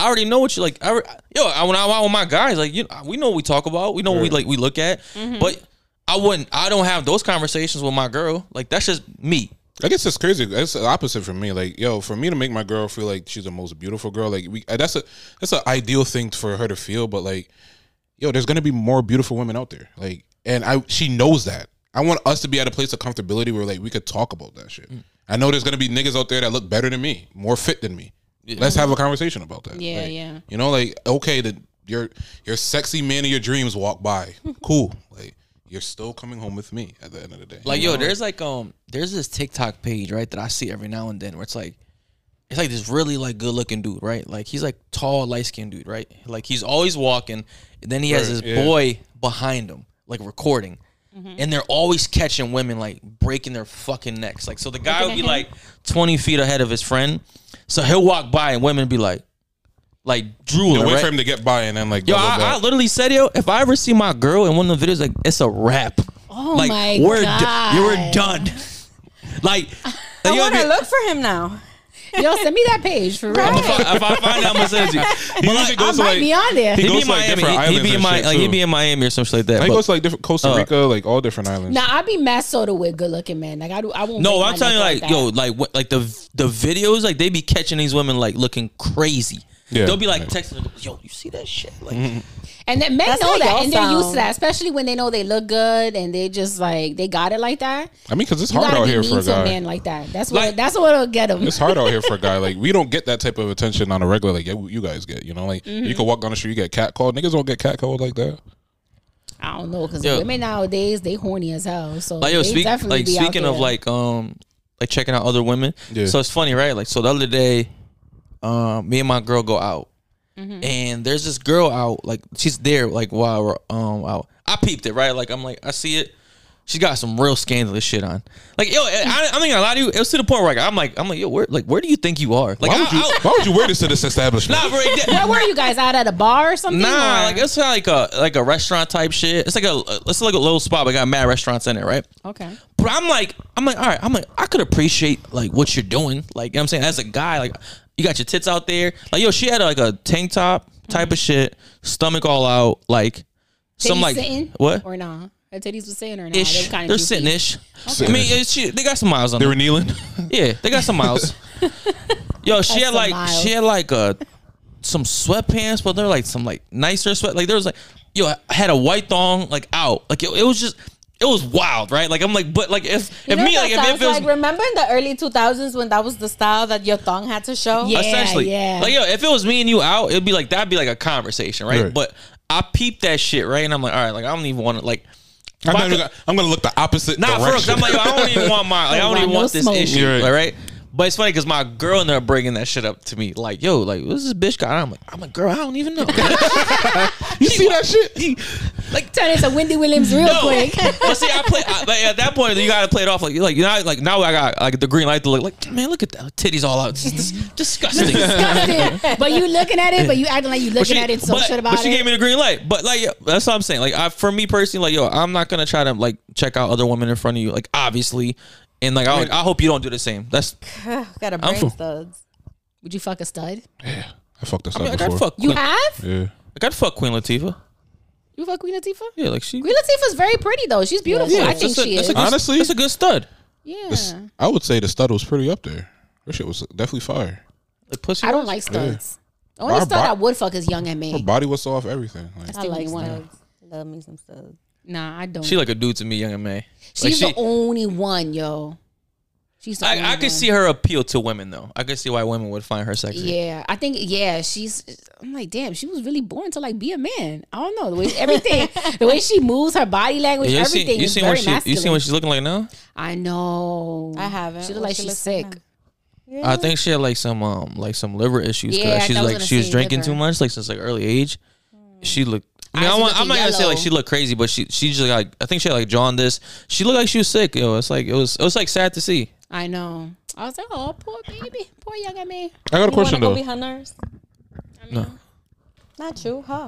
I already know what you like. I, alre- yo, I, when I'm out with my guys, like you, we know what we talk about. We know what we like. We look at, Mm-hmm. but I wouldn't. I don't have those conversations with my girl. Like that's just me. I guess it's crazy. It's the opposite for me. Like, yo, for me to make my girl feel like she's the most beautiful girl, like we that's a that's an ideal thing for her to feel. But like, yo, there's gonna be more beautiful women out there. Like, and I she knows that. I want us to be at a place of comfortability where like we could talk about that shit. Mm. I know there's gonna be niggas out there that look better than me, more fit than me. Let's have a conversation about that. Yeah, Like, yeah. You know, like okay, the your your sexy man of your dreams walk by. Cool. Like you're still coming home with me at the end of the day. Like You yo, know? there's like um, there's this TikTok page right that I see every now and then where it's like, it's like this really like good looking dude, right? Like he's like tall, light skinned dude, right? Like he's always walking, and then he has Right, this yeah. boy behind him, like recording. And they're always catching women like breaking their fucking necks. Like so, the guy would be like twenty feet ahead of his friend, so he'll walk by and women be like, like drooling. Yeah, wait right? for him to get by and then like Yo, double I, I back. literally said, yo, if I ever see my girl in one of the videos, like it's a wrap. Oh like, my we're do- God. you were done. Like, I like, yo, want to if- look for him now. Yo, send me that page for real. if, I, if I find out, I'm gonna send it to you. He But usually like, goes I to might like be on there. he he be goes in to like Miami. different He, he islands be in and my, shit, like he too. be in Miami or some shit like that. He But- goes to like different Costa Uh, Rica, like all different islands. Nah, I be mad soda with good looking men. Like I do, I won't. no, break I'm my telling you, neck like, that. yo, like, what, like the the videos, like they be catching these women like looking crazy. Yeah. They'll be like Right. texting, yo, you see that shit? Like, And then men That's know how that, y'all and they're used to sound. that, especially when they know they look good and they just like they got it like that. I mean, because it's You hard gotta out be here mean for a to a guy. man like that. That's what. Like- that's what'll get them. It's hard out here for a guy. Like we don't get that type of attention on a regular. Like yeah, you guys get. You know, like Mm-hmm. you can walk down the street, you get catcalled. Niggas don't get catcalled like that. I don't know because Yo. women nowadays they horny as hell. So like yo, they speak, definitely like be out speaking of there. like um, like checking out other women. Yeah. So it's funny, right? Like, so the other day, um, me and my girl go out, Mm-hmm. and there's this girl out, like she's there, like while we're um out. I peeped it, right? Like I'm like I see it. She's got some real scandalous shit on. Like yo, I, I mean a lot of you. It was to the point where like, I'm like I'm like yo, where like where do you think you are? Like Why I, would you? I, Why would you wear this to this establishment? nah, bro, it- where were you guys out at a bar or something? Nah, or? like it's like a like a restaurant type shit. It's like a it's like a little spot, but got mad restaurants in it, right? okay. But I'm like, I'm like, all right, I'm like, I could appreciate like what you're doing. Like, you know what I'm saying? As a guy, like you got your tits out there. Like, yo, she had like a tank top type of shit, stomach all out, like some Titties like sitting what? or nah? Her titties was sitting or nah? Ish. They were kind They're of sitting ish. I Sitting mean, ish. it's, she, they got some miles on They them. were kneeling. Yeah, they got some miles. Yo, she That's had some like miles. she had like a some sweatpants, but they're like some like nicer sweat. Like there was like yo, I had a white thong like out. Like it, it was just it was wild, right? Like I'm like, but like if You if know me what like that if, sounds if it was like? Remember in the early two thousands when that was the style that your thong had to show? Yeah. essentially, yeah. like yo, if it was me and you out, it'd be like that'd be like a conversation, right? Right. But I peeped that shit, right? And I'm like, all right, like I don't even want to like. I'm, if I not even could- gonna, I'm gonna look the opposite Nah, for real, 'cause direction. I'm like, yo, I don't even want my, like, I don't want even no want this smoke. issue, You're right. like, right? But it's funny because my girl and they're bringing that shit up to me, like, yo, like, what's this bitch got? I'm like, I'm like, girl, I don't even know. you see that shit? like, Turn into Wendy Williams real no. quick. But see, I play I, like, at that point. You gotta play it off like, like you know, like now I got like the green light to look like, man, look at that titties all out, it's just disgusting. Disgusting. But you looking at it, but you acting like you But looking she, at it so but, shit about but she it. gave me the green light. But like, yeah, that's what I'm saying. Like, I, for me personally, like, yo, I'm not gonna try to like check out other women in front of you. Like, obviously, and like, I, I hope you don't do the same. That's Got a I'm brain from- studs. Would you fuck a stud? Yeah, I fucked this I mean, up I got before. fuck. You Queen, have? Yeah, I got fuck Queen Latifah. You fuck Queen Latifah? Yeah, like she. Queen Latifah's very pretty though. She's beautiful. Yeah, I think that's a, she that's is. a good, Honestly? that's a good stud. Yeah. This- I would say the stud was pretty up there. Her shit was definitely fire. Like pussy. I don't wise. like studs. The only Our stud bo- I would fuck is Young and Her Me. body was off everything. Like, I like one. studs. Love me some studs. Nah, I don't. She like a dude to me, Young and May. Like She's she, the only one, yo. She's the only I, I could one. see her appeal to women though. I could see why women would find her sexy. Yeah, I think yeah, she's. I'm like, damn, she was really born to like be a man. I don't know the way everything, the way she moves, her body language, Yeah, you everything seen, you is seen very what she, masculine. you seen what she's looking like now? I know. I haven't. She look What like she she's looks like sick. now? I think she had like some um like some liver issues. 'cause Yeah, she's I was like gonna she was say drinking liver. too much like since like early age. She looked. I mean, Eyes I want, I'm looking not gonna say yellow. like she looked crazy, but she she just like I think she had like jaundice. She looked like she was sick. Yo, it's like it was it was like sad to see. I know. I was like, oh, poor baby, poor Young and Me. I got a You question wanna go though. be her nurse? No. Not you, huh?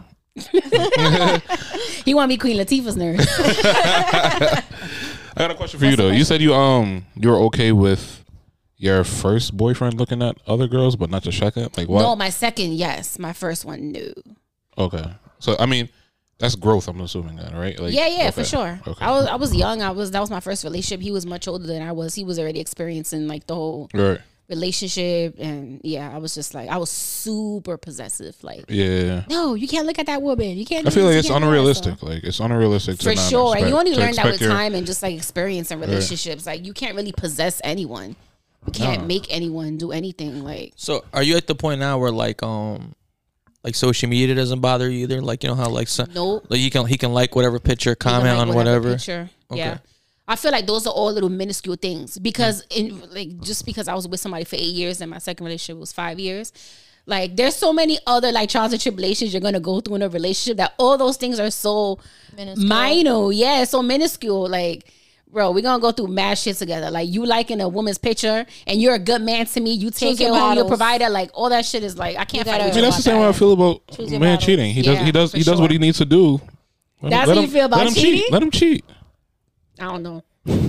He want to be Queen Latifah's nurse. I got a question for you though. You said you um you were okay with your first boyfriend looking at other girls, but not your second? Like what? No, my second, yes. My first one, no. Okay, so I mean, that's growth. I'm assuming that, right? Like, Yeah, yeah, okay. for sure. Okay. I was I was young. I was that was my first relationship. He was much older than I was. He was already experiencing like the whole Right. relationship, and yeah, I was just like I was super possessive. Like, Yeah. no, you can't look at that woman. You can't. I do feel this, like you it's can't do that. unrealistic. So- Like it's unrealistic to For not sure, and expect- you only to learn that expect with your- time and just like experience in relationships. Like you can't really possess anyone. You can't No. make anyone do anything. Like So are you at the point now where like um like social media doesn't bother you either? Like you know how like some, nope. like he can he can like whatever picture, You can comment like on whatever. picture. Okay. Yeah. I feel like those are all little minuscule things because in like just because I was with somebody for eight years and my second relationship was five years, like there's so many other like trials and tribulations you're gonna go through in a relationship that all those things are so Minuscule. minor, yeah, so minuscule. Like, bro, we're gonna go through mad shit together. Like you liking a woman's picture and you're a good man to me, you take Choose care your home, you're battles. provider, like all that shit is like I can't You fight gotta- with I you mean, that's the about same way I that. feel about Choose your man battles. cheating. He does. Yeah, He does. for He does sure. what he needs to do. Let That's let how you feel about let him cheating? cheat. Let him cheat. I don't know.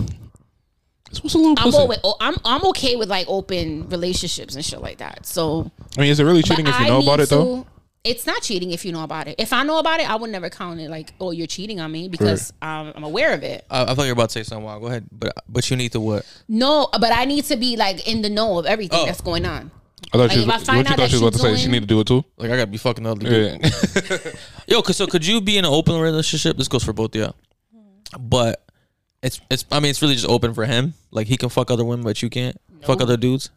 It's what's a little I'm pussy. always, I'm I'm okay with like open relationships and shit like that. So I mean, is it really cheating but if you I know about need it though? to- It's not cheating if you know about it. If I know about it, I would never count it like, oh, you're cheating on me because um, I'm aware of it. I, I thought you were about to say something. Wow, go ahead. But but you need to what? No, but I need to be like in the know of everything Oh. that's going on. I thought Like, she if I was, find what you out thought that she was about to she's say. She doing- need to do it too. Like I gotta be fucking ugly. dude. Yeah. Yo, cause so could you be in an open relationship? This goes for both of you. But it's it's I mean it's really just open for him. Like he can fuck other women, but you can't fuck other dudes.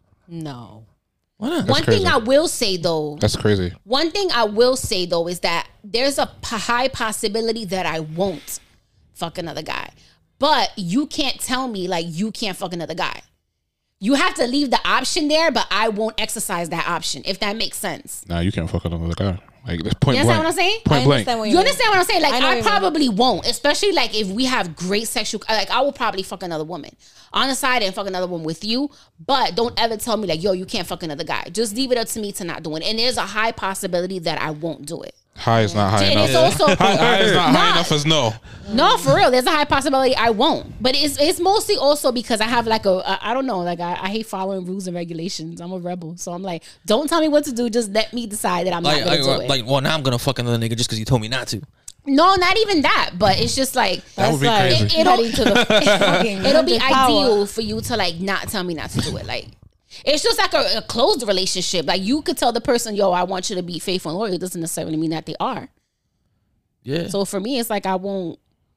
No. Why not? One crazy. thing I will say though, That's crazy. one thing I will say though is that there's a p- high possibility that I won't fuck another guy. But you can't tell me like you can't fuck another guy. You have to leave the option there, but I won't exercise that option, if that makes sense. Nah, you can't fuck another guy. Like that's point You blank. understand what I'm saying? Point I blank. understand what you You mean. understand what I'm saying? Like, I know I, what you mean. probably won't, especially like if we have great sexual, like I will probably fuck another woman on the side and fuck another woman with you, but don't ever tell me like, yo, you can't fuck another guy. Just leave it up to me to not do it. And there's a high possibility that I won't do it. High is not high And enough. it's also, High, high is not Nah. high enough as no. no, for real, there's a high possibility I won't. But it's it's mostly also because I have like a, a I don't know, like I, I hate following rules and regulations. I'm a rebel. So I'm like, don't tell me what to do. Just let me decide that I'm Like not going like, to do it. like well now I'm gonna fuck another nigga just because you told me not to. No, not even that. But it's just like, That would be like- crazy. it, it'll, Heading to the fucking it'll be hundred power. ideal for you to like not tell me not to do it. Like it's just like a, a closed relationship. Like you could tell the person, yo, I want you to be faithful and loyal. It doesn't necessarily mean that they are. Yeah. So for me, it's like I won't.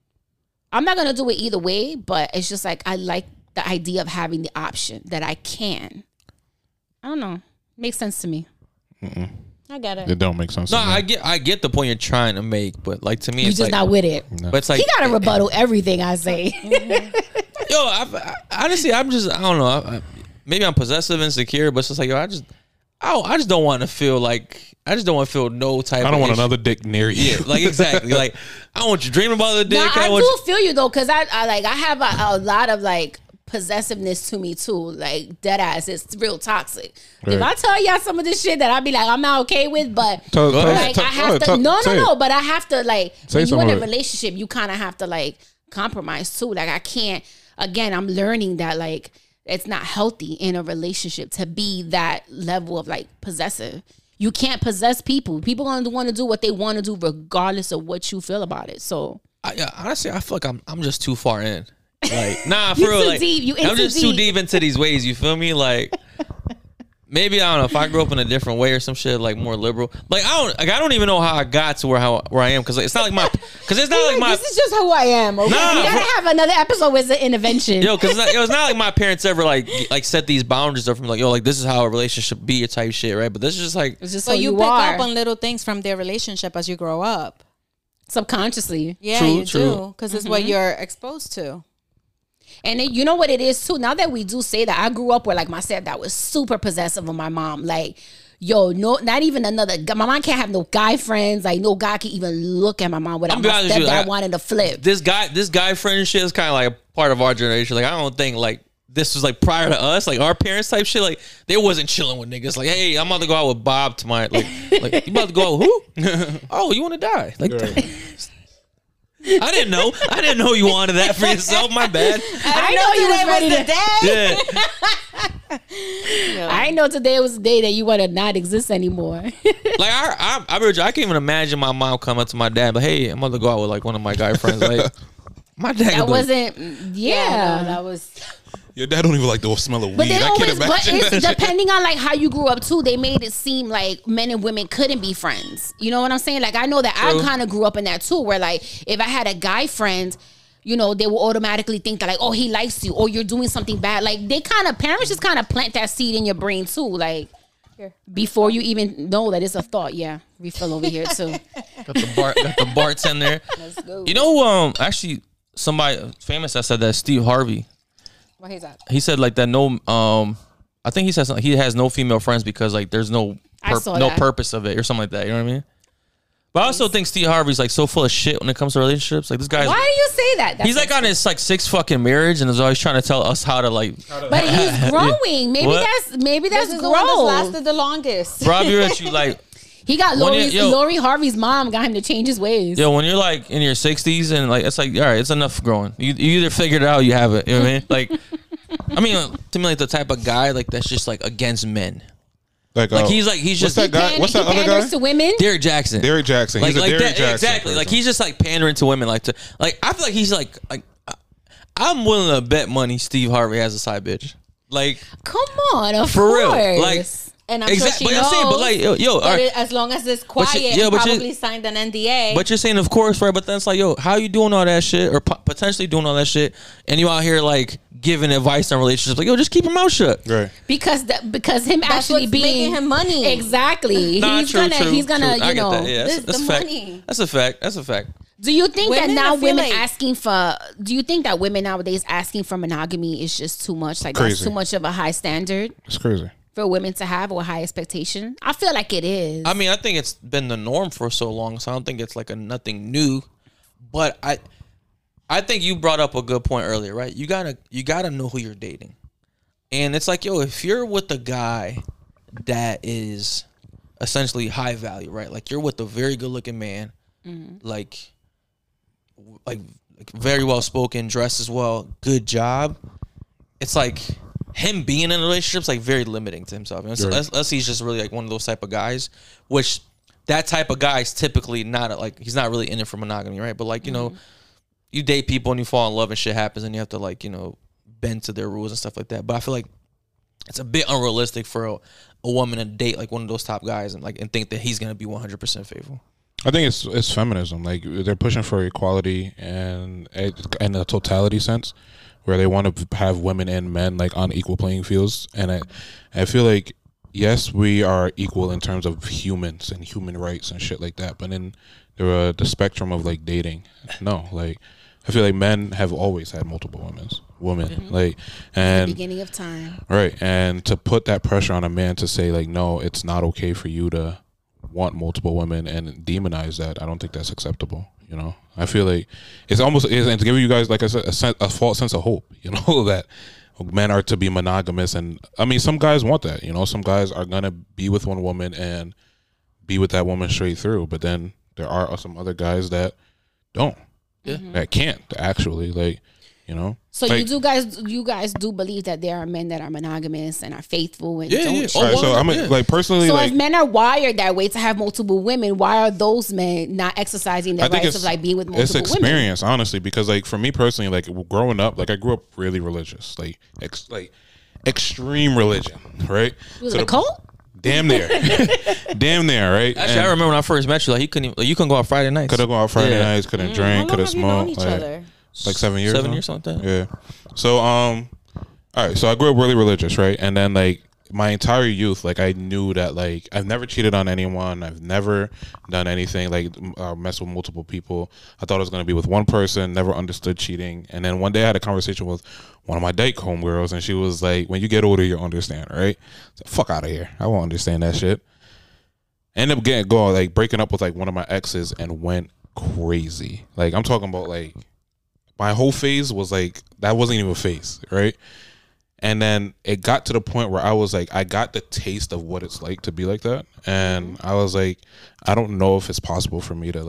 I'm not gonna do it either way, but it's just like I like the idea of having the option that I can. I don't know. Makes sense to me. I get it. It don't make sense. no, to me. I get I get the point you're trying to make, but like to me You it's just like not with it. but it's like He gotta rebuttal everything I say. yo, I, I, honestly, I'm just I don't know. I, I, maybe I'm possessive, insecure, but it's just like yo, I just I don't, I just don't want to feel like I just don't want to feel no type. I don't of want issue. another dick near you. Yeah, like exactly. Like I don't want you dreaming about the dick. No, I I want do feel you though, because I, I like I have a, a lot of like possessiveness to me too. Like dead ass, it's real toxic. If Right. I tell y'all some of this shit that I'd be like, I'm not okay with, but Tell- tell- like tell- I have go to. ahead, no, tell- no, say no. it. But I have to like Say when some you're in of a it. relationship, you kind of have to like compromise too. Like I can't. Again, I'm learning that like it's not healthy in a relationship to be that level of like possessive. You can't possess people. People gonna want to do what they want to do regardless of what you feel about it. So I, yeah, honestly, I feel like I'm I'm just too far in. Like, nah, for You real. too Like, deep. You in I'm too just too deep. deep into these ways. You feel me? Like, maybe I don't know if I grew up in a different way or some shit, like more liberal. Like, I don't, like I don't even know how I got to where how where I am because like, it's not like my, because it's not like my. this is just who I am. Okay, Nah, we gotta for- have another episode with the intervention. Yo, because it's, it's not like my parents ever like like set these boundaries up from like yo like this is how a relationship be type shit, right? But this is just like It's just So so you, you, pick are up on little things from their relationship as you grow up. subconsciously. Yeah, True, you true. do. Because it's what you're exposed to. And then, you know what it is too. Now that we do say that, I grew up with like my stepdad was super possessive of my mom. Like, yo, no, not even another. guy. My mom can't have no guy friends. Like, no guy can even look at my mom without I'm be my honest with you, stepdad I- wanting to flip. this guy this guy friend shit is kind of like part of our generation. Like I don't think like this was like prior to us, like our parents type shit. Like they wasn't chilling with niggas. Like hey, I'm about to go out with Bob tonight. Like like you about to go out with who? Oh, you want to die? Like I didn't know. I didn't know you wanted that for yourself. My bad. I, I know you was ready was to the day. Yeah. I know today was the day that you want to not exist anymore. Like I, I, I, I can't even imagine my mom coming up to my dad, but hey, I'm gonna go out with like one of my guy friends. Like my dad. That could be like, wasn't. Yeah, no, that was. Your dad don't even like the smell of weed. But they I always, can't but imagine it's that shit. depending on like how you grew up too. They made it seem like men and women couldn't be friends. You know what I'm saying? Like I know that True. I kind of grew up in that too, where like if I had a guy friend, you know, they will automatically think that like, oh, he likes you, or you're doing something bad. Like they kind of parents just kind of plant that seed in your brain too, like Here. before you even know that it's a thought. Yeah, refill over here too. got the bar, got the bartender. Let's go. You know, um, actually, somebody famous that said that Steve Harvey. What he's at? He said like that. No, um, I think he said something, he has no female friends because like there's no I pur- saw no that. purpose of it or something like that. You know what I mean? But I also think Steve Harvey's like so full of shit when it comes to relationships. Like this guy's. Why do you say that? That's He's like on his like sixth fucking marriage and is always trying to tell us how to like. but he's growing. Maybe What? that's maybe that's This is the one that's growth. lasted the longest. Bro, I'll be with you like. He got When Lori, you- yo- Lori Harvey's mom got him to change his ways. Yo, when you're like in your sixties and like it's like all right, it's enough growing. You, you either figured it out, or you have it. You know what I mean? Like, I mean, to me, like the type of guy like that's just like against men. Like, Like uh, he's like he's what's just that guy? Pan- What's he that other panders guy? to women. Derek Jackson. Derek Jackson. like He's a like Derek that, Jackson. exactly. Like person. he's just like pandering to women. Like to like I feel like he's like like I- I'm willing to bet money Steve Harvey has a side bitch. Like Come on, of for real. course. Like And I'm exactly. sure she But I'm saying, but like yo, yo all But right. it, as long as it's quiet, you- you, yeah, but you- probably signed an N D A. But you're saying, of course, right? But then it's like, yo, how you doing all that shit, or po- potentially doing all that shit, and you out here like giving advice on relationships? Like, yo, just keep your mouth shut. Right. because that because him That's actually what's being making him money. Exactly. Nah, he's true, gonna true, he's gonna true. I you get know. that. Yeah, that's, this that's the a fact. money. That's a fact. That's a fact. Do you think Women, that now I feel women like- asking for? Do you think that women nowadays asking for monogamy is just too much? Like that's Crazy. too much of a high standard It's crazy. for women to have, or a high expectation? I feel like it is. I mean, I think it's been the norm for so long, so I don't think it's like a nothing new. But I, I think you brought up a good point earlier, right? You gotta you gotta know who you're dating, and it's like, yo, if you're with a guy that is essentially high value, right? Like you're with a very good looking man, like, like, like very well spoken, dressed as well, good job. It's like him being in a relationship's like very limiting to himself. Unless, Right. unless he's just really like one of those type of guys, which that type of guy is typically not a, like he's not really in it for monogamy, right? But like you know, you date people and you fall in love and shit happens, and you have to like you know bend to their rules and stuff like that. But I feel like it's a bit unrealistic for a, a woman to date like one of those top guys and like and think that he's gonna be one hundred percent faithful. I think it's it's feminism. Like they're pushing for equality and in a totality sense, where they want to have women and men like on equal playing fields. And I, I feel like yes, we are equal in terms of humans and human rights and shit like that. But in the uh, the spectrum of like dating, no, like I feel like men have always had multiple women's women, Mm-hmm. like and beginning of time. right, and to put that pressure on a man to say like no, it's not okay for you to want multiple women and demonize that, I don't think that's acceptable. You know, I feel like it's almost it's, and to give you guys like I said a, sen- a false sense of hope. You know that men are to be monogamous, and I mean some guys want that. You know, some guys are gonna be with one woman and be with that woman straight through, but then there are some other guys that don't, Yeah. that can't actually like. You know, So like, you do guys, you guys do believe that there are men that are monogamous and are faithful and Yeah, don't yeah. cheat. Oh, All right, so well, I'm yeah. like personally So like if men are wired that way to have multiple women, why are those men not exercising their I think rights it's of like being with it's multiple women? experience, honestly, because like for me personally, like growing up, like I grew up really religious, like ex, like extreme religion, right? Was To it a the- cult? Damn near, damn near, right? Actually, I remember when I first met you, like he couldn't even, like, you couldn't go out Friday nights. Could have gone out Friday Yeah. nights, couldn't How drink, long could have have you known smoked, each like, other? like seven years, seven now? years, something like that. Yeah. So um, all right. So I grew up really religious, right? And then like my entire youth, like I knew that like I've never cheated on anyone. I've never done anything like uh, mess with multiple people. I thought I was gonna be with one person. Never understood cheating. And then one day I had a conversation with one of my date homegirls, and she was like, "When you get older, you'll understand, right?" So, fuck out of here. I won't understand that shit. Ended up getting going like breaking up with like one of my exes and went crazy. Like I'm talking about like my whole phase was like that wasn't even a phase, right? And then it got to the point where I was like, I got the taste of what it's like to be like that, and I was like, I don't know if it's possible for me to like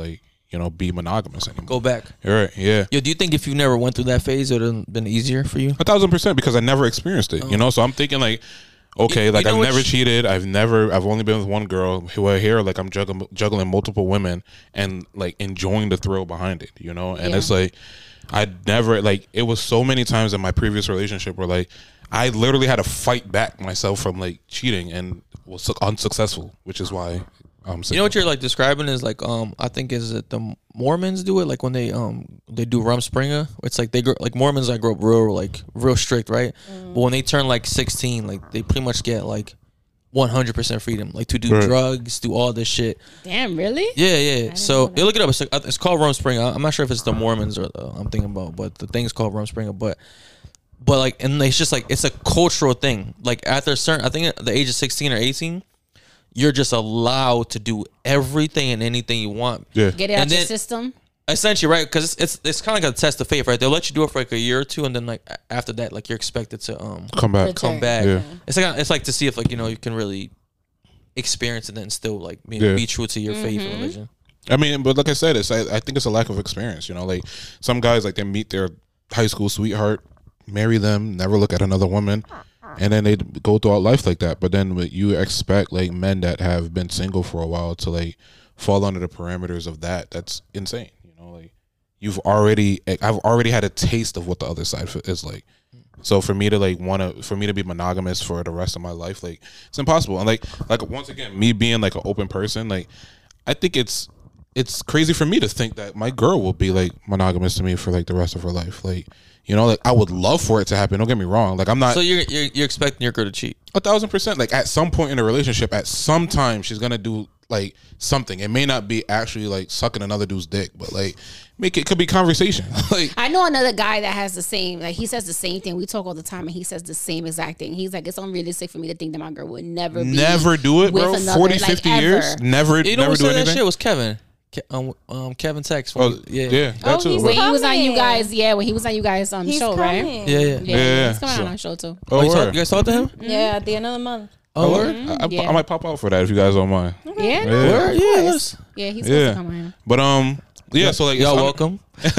you know, be monogamous anymore. Go back. You're right. Yeah. Yo, do you think if you never went through that phase, it would have been easier for you? A thousand percent, because I never experienced it, you know. So I'm thinking like, okay, You- like you know I've what never sh- cheated. I've never. I've only been with one girl. Who are here, like I'm juggling, juggling multiple women and like enjoying the thrill behind it, you know. And Yeah. it's like, I never like. It was so many times in my previous relationship where like, I literally had to fight back myself from like cheating and was su- unsuccessful, which is why I'm. You know what you're like describing is like um I think is it the Mormons do it like when they um they do Rumspringa. It's like they grow like Mormons like grow up real like real strict, right? But when they turn like sixteen, like they pretty much get like one hundred percent freedom, like to do Right. drugs, do all this shit. Damn, really? Yeah, yeah. So you look it up. It's, like, it's called Rumspringa. I'm not sure if it's the Mormons or the, I'm thinking about, but the thing's called Rumspringa. But but like and it's just like it's a cultural thing. Like after a certain, I think at the age of sixteen or eighteen. You're just allowed to do everything and anything you want. Yeah. Get it out And your then- system. Essentially, right? Because it's it's, it's kind of like a test of faith, right? They'll let you do it for like a year or two, and then like a- after that, like you're expected to um come back. Return. come back. Yeah. It's like it's like to see if like you know you can really experience it and still like be, Yeah. be true to your faith and religion. I mean, but like I said, it's I, I think it's a lack of experience. You know, like some guys like they meet their high school sweetheart, marry them, never look at another woman, and then they go throughout life like that. But then what you expect like men that have been single for a while to like fall under the parameters of that. That's insane. You know, like you've already I've already had a taste of what the other side is like. So for me to like want to, for me to be monogamous for the rest of my life, like it's impossible. And like, like once again, me being like an open person, like I think it's, it's crazy for me to think that my girl will be like monogamous to me for like the rest of her life. Like, you know, like I would love for it to happen. Don't get me wrong. Like I'm not So you're, you're you're expecting your girl to cheat. a thousand percent. Like at some point in a relationship, at some time, she's gonna do like something. It may not be actually like sucking another dude's dick, but like make it could be conversation. Like I know another guy that has the same, like he says the same thing. We talk all the time, and he says the same exact thing. He's like, it's unrealistic for me to think that my girl would never, be never do it, with bro. another, forty, like, fifty ever. years, never, You know never who do said that anything. shit was Kevin. Ke- Um, um, Kevin Tex. Oh yeah, yeah, that Oh, too. he's bro. When he was on you coming. guys, yeah, when he was on you guys um He's show, right? coming. yeah, yeah. Yeah, Yeah, he's coming so- on our show too. Oh, Oh, you, word. talk, you guys talked to him? Yeah, at the end of the month. Oh, Oh, word? word? I, I- Yeah. I might pop out for that if you guys don't mind. Yeah, Yeah. no, Word? of Yeah, course. let's- yeah, he's supposed Yeah, to come on here. but um, yeah. So like, Y'all it's un- welcome.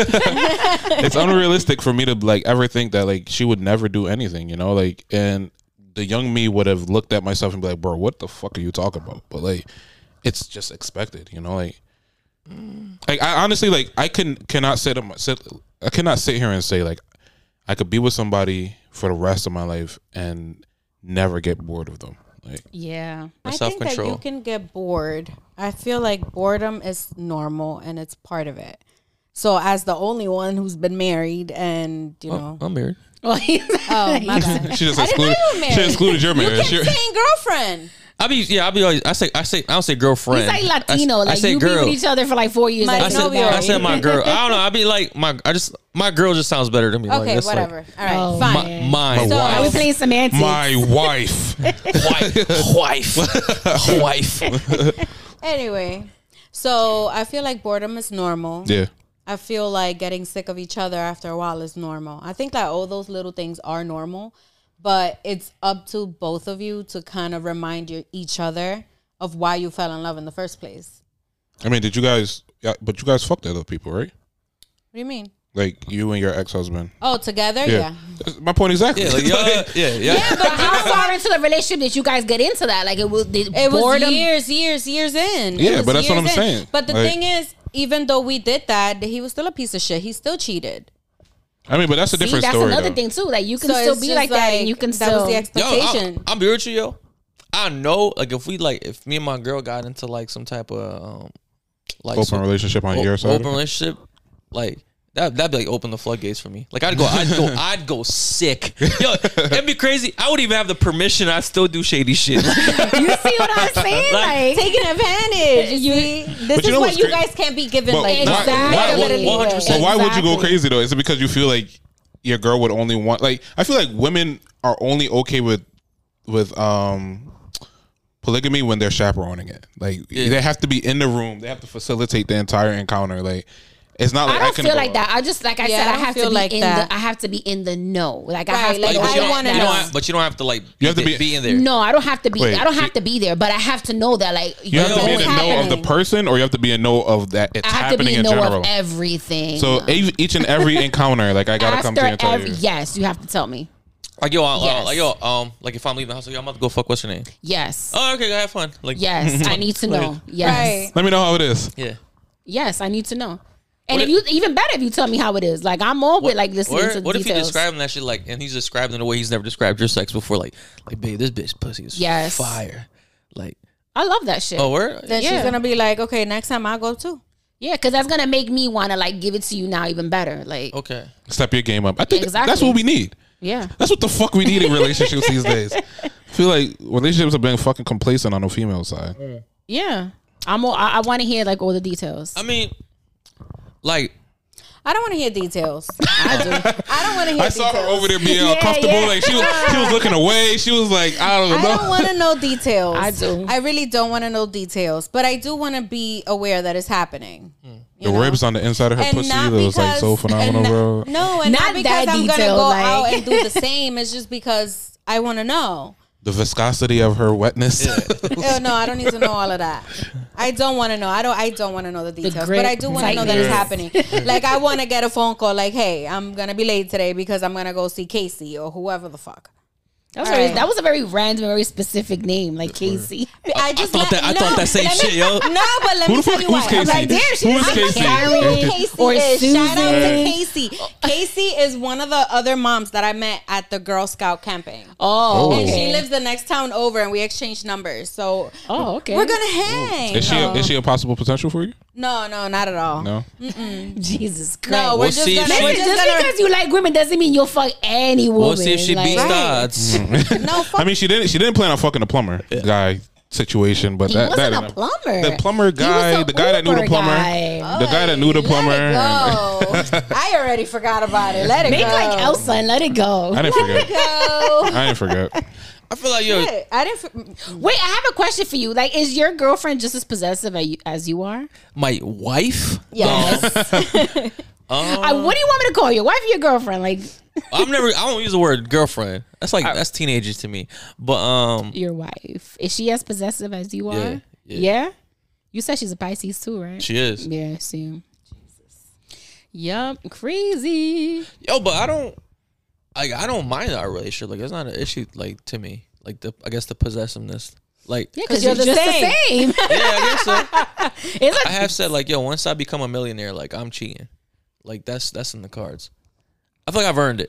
it's unrealistic for me to like ever think that like she would never do anything, you know, like, and the young me would have looked at myself and be like, bro, what the fuck are you talking about? But like, it's just expected, you know, like, like I honestly like I can cannot sit, sit I cannot sit here and say like I could be with somebody for the rest of my life and never get bored of them. Like, Yeah. I think that self-control. you can get bored. I feel like boredom is normal and it's part of it. So as the only one who's been married and you know, I'm married. Well, he's oh my bad, she just I didn't know excluded, you were married. she excluded your marriage. Kept saying girlfriend. I be yeah. I be always. I say I say I don't say girlfriend. he's like Latino. I, like I say you girl. be with each other for like four years. My like, I said, novio. I said my girl. I don't know. I be like my. I just my girl just sounds better to me. like, Okay, it's like, whatever. All right, Oh, fine. man. mine. So- Are we playing semantics? My wife. wife, wife, wife. Anyway, so I feel like boredom is normal. Yeah. I feel like getting sick of each other after a while is normal. I think that all those little things are normal, but it's up to both of you to kind of remind your, each other of why you fell in love in the first place. I mean, did you guys? Yeah, but you guys fucked other people, right? What do you mean? Like you and your ex-husband. Oh, together? Yeah. That's my point exactly. Yeah, like y'all, yeah, yeah. Yeah, but how far into the relationship did you guys get into that? Like it was, did It was boredom? years, years, years in. It Yeah, was but that's what years I'm in. saying. But the Like- thing is, even though we did that, he was still a piece of shit. He still cheated. I mean, but that's a See, different that's story. another though. thing too. Like you can So still it's be just like, that, and you can that still. was the Yo, expectation. I'm, I'm be with you, yo. I know, like, if we like, if me and my girl got into like some type of um, like Open some- relationship on o- your side. open relationship, like that, that'd be like open the floodgates for me. Like I'd go, I'd go, I'd go sick. Yo, it'd be crazy. I wouldn't even have the permission. I'd still do shady shit. You see what I'm saying? Like- Like, Taking advantage. You see, this But you is know what what's you cra- guys can't be given. But like why- Exactly. why- one hundred percent. But why would you go Exactly. crazy though? Is it because you feel like your girl would only want? Like, I feel like women are only okay with with um polygamy when they're chaperoning it. Like Yeah. they have to be in the room. They have to facilitate the entire encounter. Like It's not like I I, don't can feel go like out. that. I just like I Yeah, said, I I don't have feel to be like in that. the. I have to be in the know. Like I Right, have to. like, know I But you that- wanna you that- know. don't have, but you don't have to like You have to be, be- be in there. No, I don't have to be. Wait, I don't so- have to be there, but I have to know that like You have to be in what's the know of the happening. person, or you have to be in know of that it's I have to happening be in in know general. of everything. So ev- each and every encounter, like I gotta after come to you and tell every you. yes, you have to tell me. Like yo, uh, Yes. like yo, um, like if I'm leaving the house, like, yo, I'm about to go fuck. What's your name? Yes, Oh, okay, go have fun. Like yes, I need to know. Yes, Right. Let me know how it is. yeah. yes, I need to know. And What if if- you even better if you tell me how it is. Like I'm all with like listening Or to the what if you details. describe him that shit like, and he's described in a way he's never described your sex before? Like, like, babe, this bitch pussy is Yes. fire. Like, I love that shit. oh, where? Then Yeah. she's gonna be like, okay, next time I'll go too. Yeah, because that's gonna make me want to like give it to you now even better. Like, Okay. Step your game up. I think Exactly. that's what we need. yeah, That's what the fuck we need in relationships these days. I feel like relationships are being fucking complacent on the female side. yeah. I'm. All, I, I want to hear like all the details. I mean, like, I don't want to hear details. I do. I don't want to hear I details. saw her over there being Yeah, uncomfortable. yeah. Like she was, she was looking away. She was like, I don't I know. don't want to know details. I do. I really don't want to know details, but I do want to be aware that it's happening. the you know? ribs on the inside of her And pussy not that was like so because- phenomenal, and bro. not- No, and Not not, because that I'm gonna detailed, go like- out and do the same. It's just because I want to know. The viscosity of her wetness. Ew, no, I don't need to know all of that. I don't want to know. I don't. I don't want to know the details, grit but I do want to know that it's happening. Like I want to get a phone call, like, "Hey, I'm gonna be late today because I'm gonna go see Casey or whoever the fuck." That was, All very, right. that was a very random, very specific name, like Casey. I just thought that- I thought that same let me- shit, yo. No, but let Who me the tell fuck- you who's why. Casey? I'm like, damn, she Who was is I'm Casey? gonna tell you who Casey Or is. Shout out to Susan. Casey. Casey is one of the other moms that I met at the Girl Scout camping. Oh, Oh. And okay. she lives the next town over, and we exchanged numbers. So Oh, okay. we're gonna hang. Is she no. a, is she a possible potential for you? no, no, not at all. No. Jesus Christ. No, we're We'll just see if gonna. she- We're Listen, just just gonna because you like women doesn't mean you'll fuck any woman. we'll see if she like, beats the Right. odds. no. Fuck. I mean, she didn't. She didn't plan on fucking a plumber guy situation, but He that wasn't that a plumber. The plumber He was guy, a the guy that knew the Uber plumber, guy. the guy that knew the plumber. Let it go. I already forgot about it. Let it Make go. like Elsa and let it go. I didn't forget. Go. I didn't forget. I feel like yo, I didn't. For- Wait, I have a question for you. Like, is your girlfriend just as possessive as you, as you are? my wife. yes. I, what do you want me to call you? Wife or your girlfriend? Like, I'm never. I don't use the word girlfriend. That's like that's teenagers to me. But um, your wife. Is she as possessive as you are? Yeah, Yeah. yeah. You said she's a Pisces too, right? she is. Yeah, I see. Jesus. Yup. Crazy. Yo, but I don't. Like I don't mind our relationship. Like it's not an issue. Like to me, like the I guess the possessiveness. Like Yeah, 'Cause because you're, you're just the the same. yeah, I guess so. It's I like, have said like, yo, once I become a millionaire, like I'm cheating. Like that's that's in the cards. I feel like I've earned it.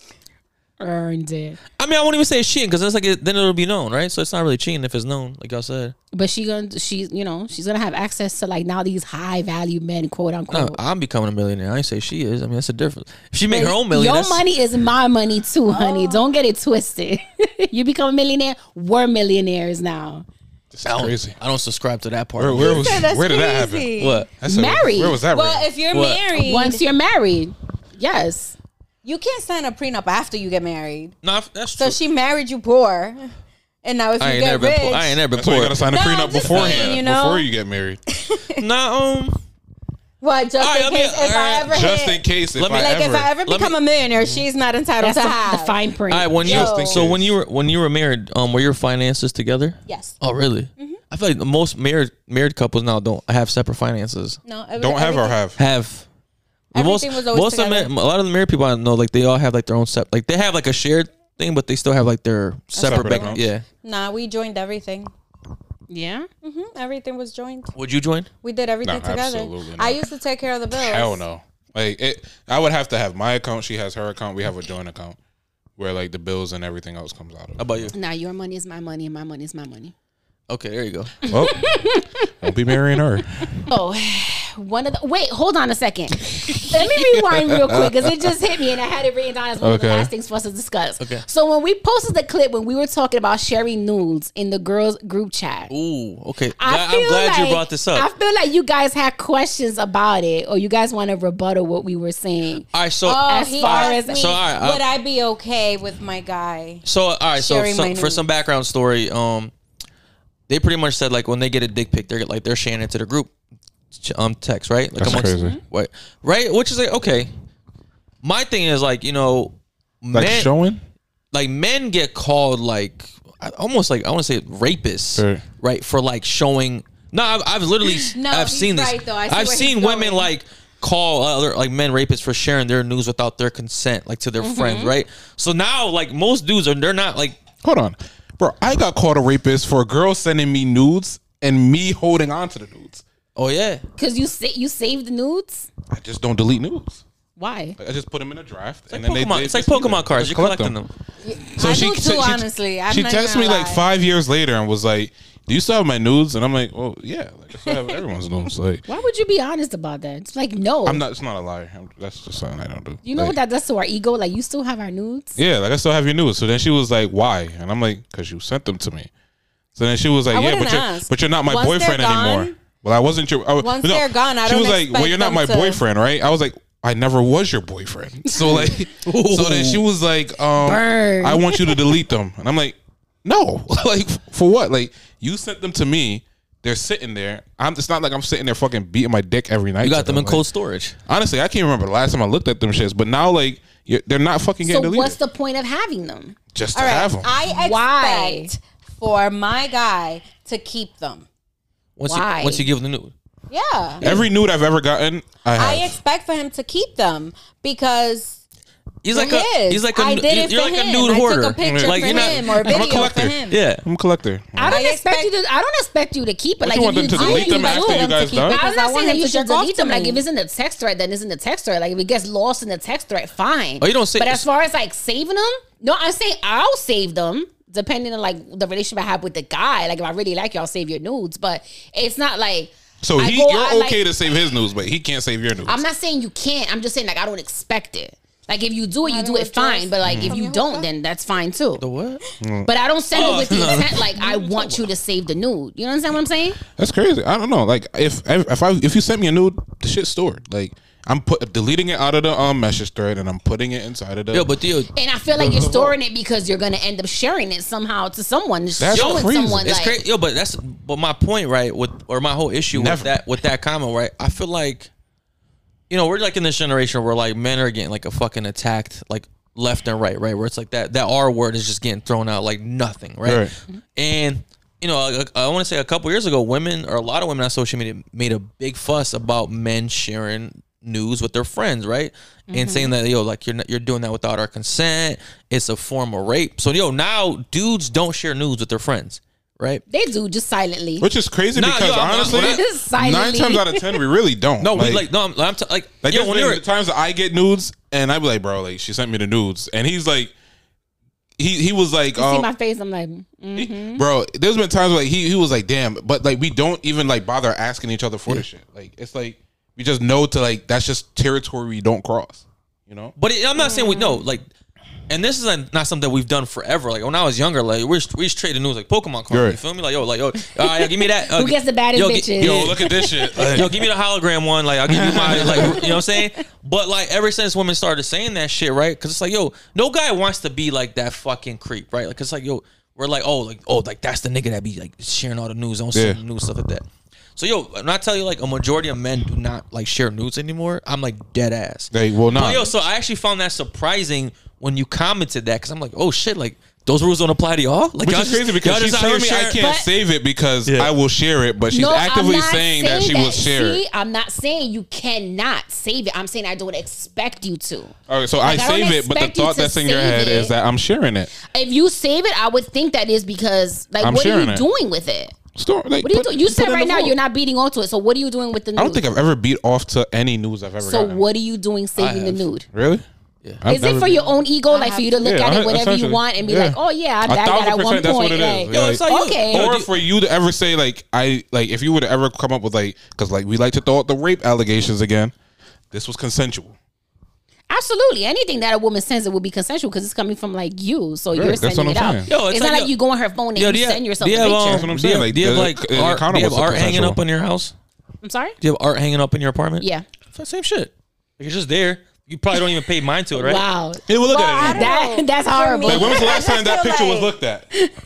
earned it. I mean, I won't even say it's cheating because it's like it, then it'll be known, right? So it's not really cheating if it's known, like I said. But she gonna she you know she's gonna have access to like now these high value men, quote No, unquote. I'm becoming a millionaire. I ain't say she is. I mean, that's a difference. If she make her own million, Your that's- money is my money too, honey. Don't get it twisted. You become a millionaire, we're millionaires now. This is I don't, crazy. I don't subscribe to that part. Where, where was That's where did that crazy. happen? What? I said, Married. Where was that? Well, written? if you're What? married, Once you're married, yes. you can't sign a prenup after you get married. No, that's true. So she married you poor, and now if you I ain't get never been rich, poor. I ain't never been That's why you poor. gotta sign a No, I'm prenup just beforehand, saying, you know? before you get married, Nah, um, what? Just Alright, in I mean, case if I alright. ever just hit, in case. If Let me- I like ever, if I ever Let become me- a millionaire, she's not entitled That's to the, have the fine print. all right. When you Just in so case. when you were when you were married, um, were your finances together? Yes. Oh, really? Mm-hmm. I feel like the most married married couples now don't have separate finances. No. every- don't have or everything- have. Have the most Everything was always most of together. ma- a lot of the married people I know, like they all have like their own sep like they have like a shared thing, but they still have like their separate, Separate bank. accounts. Yeah. Nah, we joined everything. Yeah. hmm Everything was joined. Would you join? We did everything No, together. absolutely not. I used to take care of the bills. Hell no. Like it, I would have to have my account. She has her account. We have a joint account where like the bills and everything else comes out of. How about you? Now your money is my money, and my money is my money. Okay, there you go. Well, won't be marrying her. Oh, one of the wait, hold on a second. Let me rewind real quick because it just hit me and I had it written down as one of the Okay. last things for us to discuss. Okay. So when we posted the clip when we were talking about sharing nudes in the girls group chat, Ooh, okay. I Glad- feel I'm glad like, you brought this up. I feel like you guys had questions about it, or you guys want to rebuttal what we were saying. all right, so Oh, As he far asked as- me, So, all right, I'll- would I be okay with my guy? So all right, so, Sharing so my for nudes. some background story, um, they pretty much said like when they get a dick pic, they're like they're sharing it to the group ch- um text, right? Like That's amongst, crazy. Right, right, which is like okay. My thing is like you know, Like men, showing. like men get called like I- almost like I want to say rapists, Right. right? For like showing. No, I've, I've literally No, I've he's seen this. right, though. I see I've where seen he's women going. like call other like men rapists for sharing their news without their consent, like to their Mm-hmm. friends, right? So now like most dudes are they're not like Hold on, bro. I got called a rapist for a girl sending me nudes and me holding on to the nudes. oh yeah. Because you sa- you saved the nudes. I just don't delete nudes. Why? Like, I just put them in a draft. It's like and then they- Pokemon. they it's like just use Pokemon it. cards. Just You're collect collecting them. I do too, honestly. I'm she not texted gonna me like lie. five years later and was like, "Do you still have my nudes?" And I'm like, "Well, yeah. Like, I still have everyone's nudes." Like, Why would you be honest about that? It's like no. I'm not. It's not a lie. I'm, that's just something I don't do. You know Like, what that does to our ego? Like you still have our nudes. Yeah, like I still have your nudes. So then she was like, "Why?" And I'm like, "Cause you sent them to me." So then she was like, I "Yeah, wouldn't but you're, ask. but you're not my Once they're boyfriend gone- anymore." Well, I wasn't your. I, was- Once they're gone, I she don't was like, "Well, expect you're not them my to- boyfriend, right?" I was like, "I never was your boyfriend." So like, so then she was like, um, Burn. "I want you to delete them," and I'm like, "No, like for what? Like you sent them to me." They're sitting there. I'm. It's not like I'm sitting there fucking beating my dick every night. You to got them in like- cold storage. Honestly, I can't remember the last time I looked at them shits. But now, like, you're, they're not fucking So getting deleted. what's the point of having them? Just to All right, have them. I expect Why? for my guy to keep them. Once Why? you once you give them the nude. Yeah. Every nude I've ever gotten, I have. I expect for him to keep them because He's they're like a his. he's like a I did it you're for like a him. nude I hoarder. took a picture like for you're not, him or a I'm a video for collector. him. Yeah. I'm a collector. I don't I expect, you expect- to. I don't expect you to keep it. What Like you if want you them to do, delete you them do. after you guys done? I'm Because I not want saying that him you to should jerk off delete to them. Like me. if it's in the text thread, then it's in the text thread. Like if it gets lost in the text thread, fine. Oh, you don't say- But as far as like saving them, no, I'm saying I'll save them depending on like the relationship I have with the guy. Like if I really like you, I'll save your nudes. But it's not like. So I he, go you're out, okay like- to save his nudes, but he can't save your nudes. I'm not saying you can't. I'm just saying like I don't expect it. Like if you do it, you Not do in it fine. reverse. But like if From you your don't, hookup? then that's fine too. The what? But I don't send Oh, it with the no. intent like I want you to save the nude. You understand what I'm saying? That's crazy. I don't know. Like if if I if you sent me a nude, the shit's stored. Like I'm put deleting it out of the um message thread and I'm putting it inside of the. Yo, but dude, And I feel like you're storing it because you're gonna end up sharing it somehow to someone, just That's showing crazy. someone it's like crazy. Yo, but that's but my point, right? With or my whole issue Never. with that with that comment, right? I feel like, you know, we're like in this generation where like men are getting like a fucking attacked like left and right, right? Where it's like that that R word is just getting thrown out like nothing, right? Right. And you know, I, I want to say a couple years ago, women or a lot of women on social media made a big fuss about men sharing news with their friends, right? And saying that yo, like you're not, you're doing that without our consent. It's a form of rape. So yo, now dudes don't share news with their friends, right? they do just silently. Which is crazy Nah, because yo, I'm- honestly, when I- Just silently. nine times out of ten we really don't. No, we like no, I'm, I'm t- like Like yo, there's when been you're the times that I get nudes and I be like, bro, like she sent me the nudes, and he's like, he he was like, You see um, my face, I'm like, mm. he- bro. There's been times where like he he was like, damn, but like we don't even like bother asking each other for this shit. Like it's like we just know to like that's just territory we don't cross. You know. But it, I'm not saying we no like, and this is not not something we've done forever. Like when I was younger, like we just, we just traded news like Pokemon cards. Right. You feel me? Like yo, like yo, all right, yo, give me that. Uh, Who gets the baddest yo, gi- bitches? Yo, Yo, look at this shit. Like, yo, give me the hologram one. Like I'll give you my like, you know what I'm saying? But like ever since women started saying that shit, right? Because it's like yo, no guy wants to be like that fucking creep, right? Like it's like yo, we're like oh like oh like that's the nigga that be like sharing all the news, don't send Yeah. the news stuff like that. So yo, when I tell you like a majority of men do not like share nudes anymore, I'm like dead ass. They will not. But yo, so I actually found that surprising when you commented that because I'm like, oh shit, like those rules don't apply to y'all. Like Which y'all is just- crazy because y'all she's just out telling me here I sharing- can't But- save it because Yeah. I will share it, but she's No, actively I'm not saying that she will share See, it. I'm not saying you cannot save it. I'm saying I don't expect you to. All right, so Like, I I don't save it, but the expect you thought to that's in your save head it. is that I'm sharing it. If you save it, I would think that is because like I'm what are sharing you it. doing with it? Store, like, What are you put- doing? You put said it in right the now vault. you're not beating onto it. So what are you doing with the nude? I don't think I've ever beat off to any news I've ever So gotten. what are you doing saving the have. nude? Really? Yeah. I've Is it never for beat- your own ego, like for you to look Yeah, at I- it whatever you essentially. want and be Yeah. like, oh yeah, I A bagged that thousand at one percent, that's point. what it is. like, Yo, it's like you- okay. Yo, Or do- for you to ever say like I like if you were to ever come up with like because like we like to throw out the rape allegations again, this was consensual. Absolutely, anything that a woman sends it will be consensual because it's coming from like you, so you're that's sending what it I'm out. saying. Yo, it's, it's not like, like yo- you go on her phone and Yo, you do you have, send yourself do you a have, picture. um, That's what I'm do you saying, have- like, do you have the- like the art, encounter do you have was art consensual. hanging up in your house? I'm sorry. Do you have art hanging up in your apartment? Yeah, It's the same shit. Like, it's just there. You probably don't even pay mind to it, right? Wow. Yeah, well, look Well, at I it. don't That know. that's For horrible. me- Like, when was the last I time that just feel picture was like- looked at?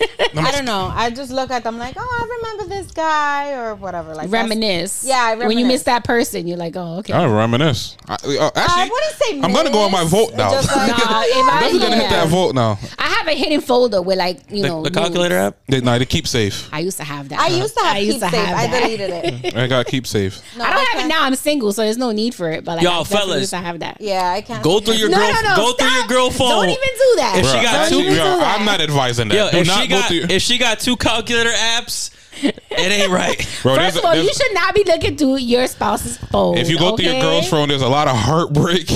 I don't know. I just look at them like, oh, I remember this guy or whatever. Like that's- Reminisce. Yeah, I When you reminisce. miss that person, you're like, oh, okay. I reminisce. I, uh, actually, I wouldn't say I'm gonna go on my miss. vote now. Just like- Nah, if I, Definitely gonna hit yeah. that vote now. I have a hidden folder with like you The, know the calculator notes. app. They, nah, they keep safe. I used to have that. I used to have I used keep to safe. have I that. deleted it. I gotta keep safe. No, I don't have can't- it now. I'm single, so there's no need for it. But like, Yo, I definitely fellas. used to have that. Yeah, I can't. Go through your No, girl. no, no. Go through your stop. girl phone. Don't even do that. If she Bruh, got Don't two- even do Yo, that. I'm not advising that. Yo, Do if not she go got through. if she got two calculator apps, it ain't right. Bro, there's First a- of all, there's- you should not be looking through your spouse's phone. If you go through your okay? girl's phone, there's a lot of heartbreak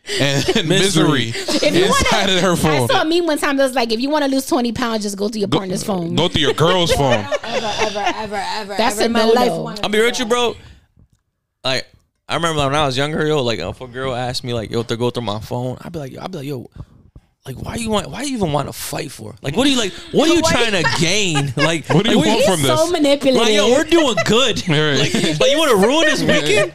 and misery, If you inside wanna, of her phone. I saw a meme one time that was like, if you want to lose twenty pounds, just go through your partner's phone. Go through your girl's phone. ever, ever, ever, ever. That's ever a in my no-no. life. wanted I'll to be do real with you, that. bro. Like, I remember when I was younger, yo, like if a girl asked me like, yo, to go through my phone, I'd be like, yo, I'd be like, yo, like why you want, why you even want to fight for? Like, what do you like? What are you trying to gain? Like, What do you like, want He's from this? so manipulative. Like, yo, we're doing good. Right. Like, like, you want to ruin this weekend?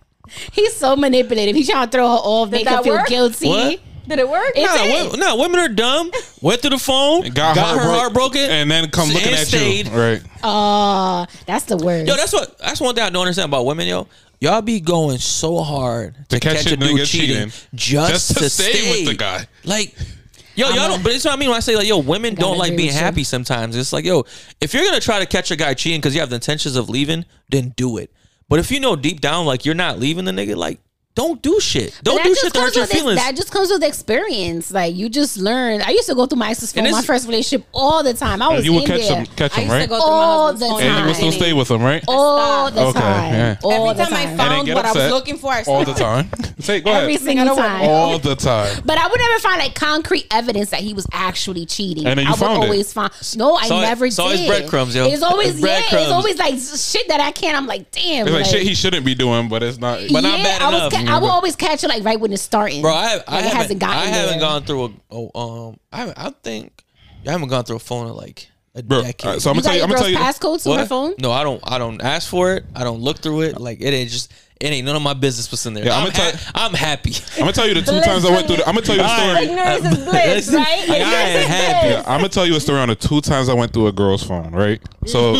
He's so manipulative. He's trying to throw her off, make her that feel work? guilty. What? Did it work? It's Nah, it. wo- nah, women are dumb. Went through the phone, Got, got, her heartbro- heart broken, and then come and looking at stayed. you. Right. Uh, that's the worst. Yo, that's what. That's one thing I don't understand about women, yo. Y'all be going so hard to, catch catch, a a dude nigga cheating, cheating just, just to to stay stay with the guy. Like, yo, I'm y'all a- don't. But it's what I mean when I say like, yo, women Gotta don't like agree being with you. happy sometimes. It's like, yo, if you're gonna try to catch a guy cheating because you have the intentions of leaving, then do it. But if you know deep down like you're not leaving the nigga, like, don't do shit. But Don't that do just shit to comes hurt your with ex- feelings. That just comes with experience. Like you just learn. I used to go through my ex's phone, And my this- first relationship, all the time. I was You would in catch there them, catch I them, used right? to go through All my husband's the phone. time. And you would still stay with them, right? all the Okay, time. yeah. All Every the time I time. And then found get what I was upset. looking for, I All the stopped. time. Say, go Every ahead. single time. All the time. But I would never find like concrete evidence that he was actually cheating. And then you I found would it. always find. No, I So it- never so did. it's breadcrumbs, yo. It's always It's yeah. It's breadcrumbs. always like shit that I can't. I'm like, damn. It's like, like, shit he shouldn't be doing, but it's not. But not bad I was enough. ca- I will always catch it like right when it's starting. Bro, I, have, I Like, it haven't, hasn't gotten I haven't there. gone through a, oh, um, I, haven't- I think I haven't gone through a phone in like a Bro, decade. alright, so I'm You gonna tell got you. your I'm gonna tell girl's you. passcode to her phone? No, I don't. I don't ask for it. I don't look through it. Like it ain't just. It ain't none of my business what's in there. Yeah, I'm I'm, gonna ha- tell- I'm happy. I'm gonna tell you the two times I went through. The, I'm gonna tell you a story. Ignorance is bliss, right? Like, I ain't happy. Yeah, I'm gonna tell you a story on the two times I went through a girl's phone. Right. So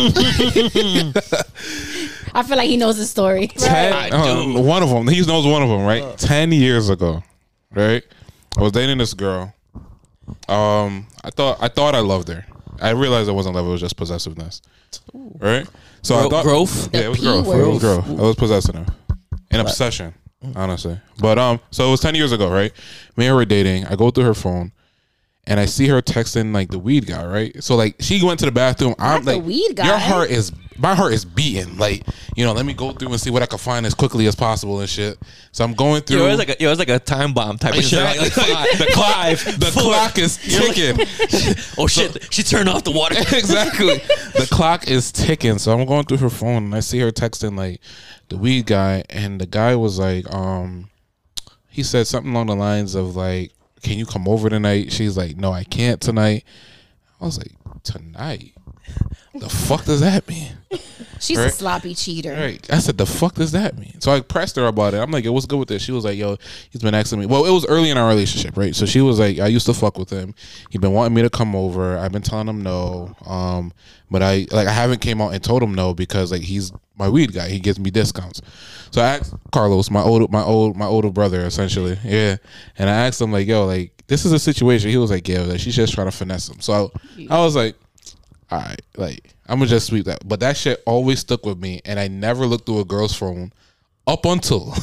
I feel like he knows the story. ten, I uh, do. one of them. He knows one of them. Right. Ten years ago. Right. I was dating this girl. Um, I thought I thought I loved her. I realized it wasn't love; it was just possessiveness. Right. So I Gro- thought growth? Yeah, it was The growth. P It was word. growth. I was possessing her. An obsession, honestly. But um, so it was ten years ago, right? Me and her were dating. I go through her phone, and I see her texting like the weed guy, right? So like she went to the bathroom. I'm the like, weed guy. Your heart is my heart is beating. Like, you know, let me go through and see what I can find as quickly as possible and shit. So I'm going through. Yo, it's like a, yo, it's like a time bomb type of shit. Like, like five, the clock, five, the four. clock is ticking. Oh shit! She turned off the water. Exactly. The clock is ticking. So I'm going through her phone and I see her texting like the weed guy, and the guy was like, um, he said something along the lines of like, "Can you come over tonight?" She's like, "No, I can't tonight." I was like, "Tonight? The fuck does that mean?" She's a Right. sloppy cheater. Right. I said, the fuck does that mean? So I pressed her about it. I'm like, yo, what's good with this? She was like, yo, he's been asking me. Well, it was early in our relationship, right? So she was like, I used to fuck with him. He's been wanting me to come over. I've been telling him no. Um, but I like I haven't came out and told him no because like he's my weed guy. He gives me discounts. So I asked Carlos, my old my old my older brother, essentially. Yeah. And I asked him like, yo, like, this is a situation. He was like, yeah, like, she's just trying to finesse him. So I, I was like, all right, like, I'm gonna just sweep that. But that shit always stuck with me, and I never looked through a girl's phone up until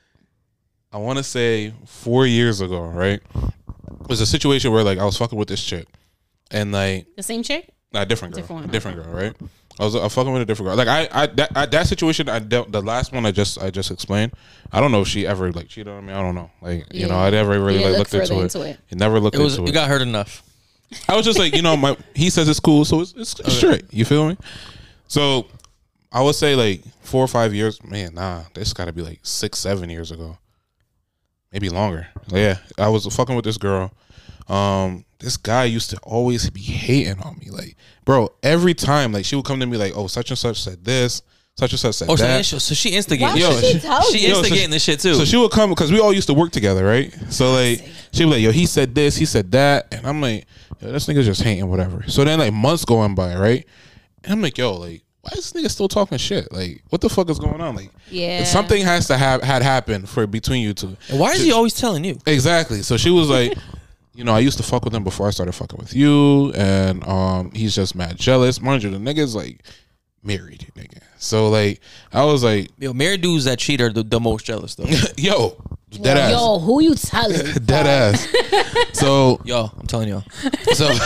I want to say four years ago. Right, it was a situation where like I was fucking with this chick, and like The same chick? a different girl, Different one, a different girl, right? I was, I was fucking with a different girl. Like I, I that, I, that situation, I dealt the last one I just, I just explained. I don't know if she ever like cheated on me. I don't know. Like you know, Yeah. I never really You like look looked into further it. into it. It never looked It was. into You it. got hurt enough. I was just like, you know, my he says it's cool, so it's, it's, it's straight. You feel me? So I would say like four or five years. Man, nah, this got to be like six, seven years ago, maybe longer. Yeah, I was fucking with this girl. Um, this guy used to always be hating on me. Like, bro, every time, like she would come to me like, oh, such and such said this, such and such said Oh, so, that. so she instigating. Why Yo, would she tell She you? Yo, so instigating she- this shit too. So she would come because we all used to work together, right? So like she would be like, yo, he said this, he said that, and I'm like, yo, this nigga's just hating, whatever. So then like months going by, right? And I'm like, yo, like, why is this nigga still talking shit? Like, what the fuck is going on? Like, Yeah. something has to have had happened for between you two. And why is he always telling you? Exactly. So she was like, you know, I used to fuck with him before I started fucking with you, and um, he's just mad jealous. Mind you, the nigga's like married, nigga. So like, I was like, Yo, married dudes that cheat are the, the most jealous though. yo, dead ass, Yo, who you telling? dead ass. So, Yo, I'm telling y'all. so, Yo,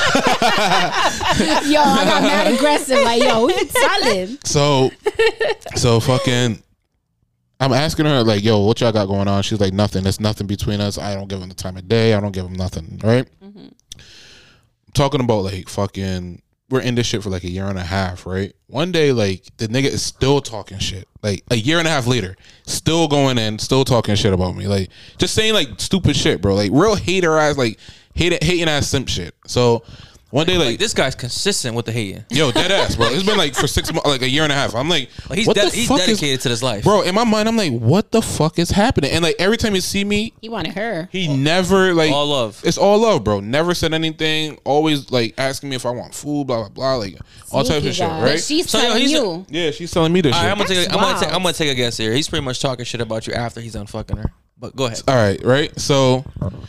I got mad aggressive. Like, yo, who you telling? so, so fucking. I'm asking her like, yo, what y'all got going on? She's like, nothing. There's nothing between us. I don't give him the time of day. I don't give him nothing. Right? Mm-hmm. Talking about like fucking. We're in this shit for like a year and a half, right? One day, like the nigga is still talking shit. Like a year and a half later, still going in, still talking shit about me. Like just saying like stupid shit, bro. Like real hater ass, like hating hating ass simp shit. So one day, Like, like, this guy's consistent with the hating. yo, dead ass, bro. It's been like for six months, like a year and a half. I'm like, Like he's what de- the he's fuck is- dedicated to this life. bro? In my mind, I'm like, what the fuck is happening? And like every time you see me, He wanted her. he never like All love. It's all love, bro. Never said anything. Always like asking me if I want food, blah blah blah, like all types Sneaky of shit, guy. But right? she's So, yo, telling he's a- you. Yeah, she's telling me this All right, shit. I'm gonna take. A, I'm gonna take. wild. I'm gonna take a guess here. He's pretty much talking shit about you after he's done fucking her. But go ahead. All right, right. So,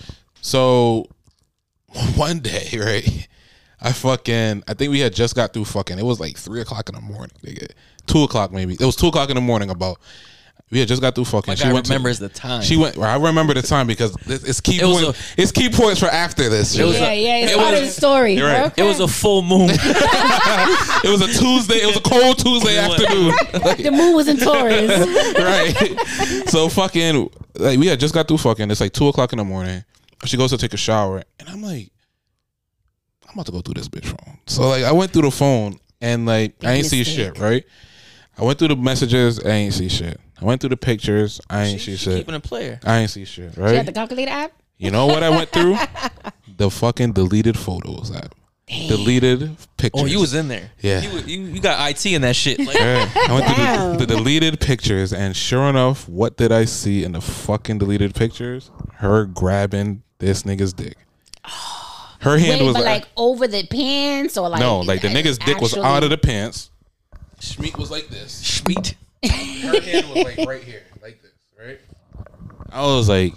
so one day, right? I fucking. I think we had just got through fucking. It was like three o'clock in the morning, nigga. Two o'clock maybe. It was two o'clock in the morning. About we had just got through fucking. My she guy went to- remembers the time. She went. I remember the time because it's it's key It was point, a- it's key points for after this. It was Yeah, a- yeah, it's it part was- of the story. You're right. It was a full moon. It was a Tuesday. It was a cold Tuesday afternoon. The moon was in Taurus. Right. So fucking like we had just got through fucking. It's like two o'clock in the morning. She goes to take a shower, and I'm like, I'm about to go through this bitch phone. So like I went through the phone, and like I ain't see mistake. shit. Right. I went through the messages. I ain't see shit. I went through the pictures. I ain't see She shit. keeping a player. I ain't see shit. You had Right. the calculator app? You know what I went through? The fucking deleted photos app. Deleted pictures. Oh, you was in there. Yeah. You, you, you got I T in that shit. Like, Yeah. I went Damn. through the, the deleted pictures, and sure enough, what did I see in the fucking deleted pictures? Her grabbing this nigga's dick. Her hand Wait, was but like, like over the pants or like no, like the nigga's dick was actually- out of the pants. Schmeat was like this. sweet. Her hand was like right here, like this, right? I was like,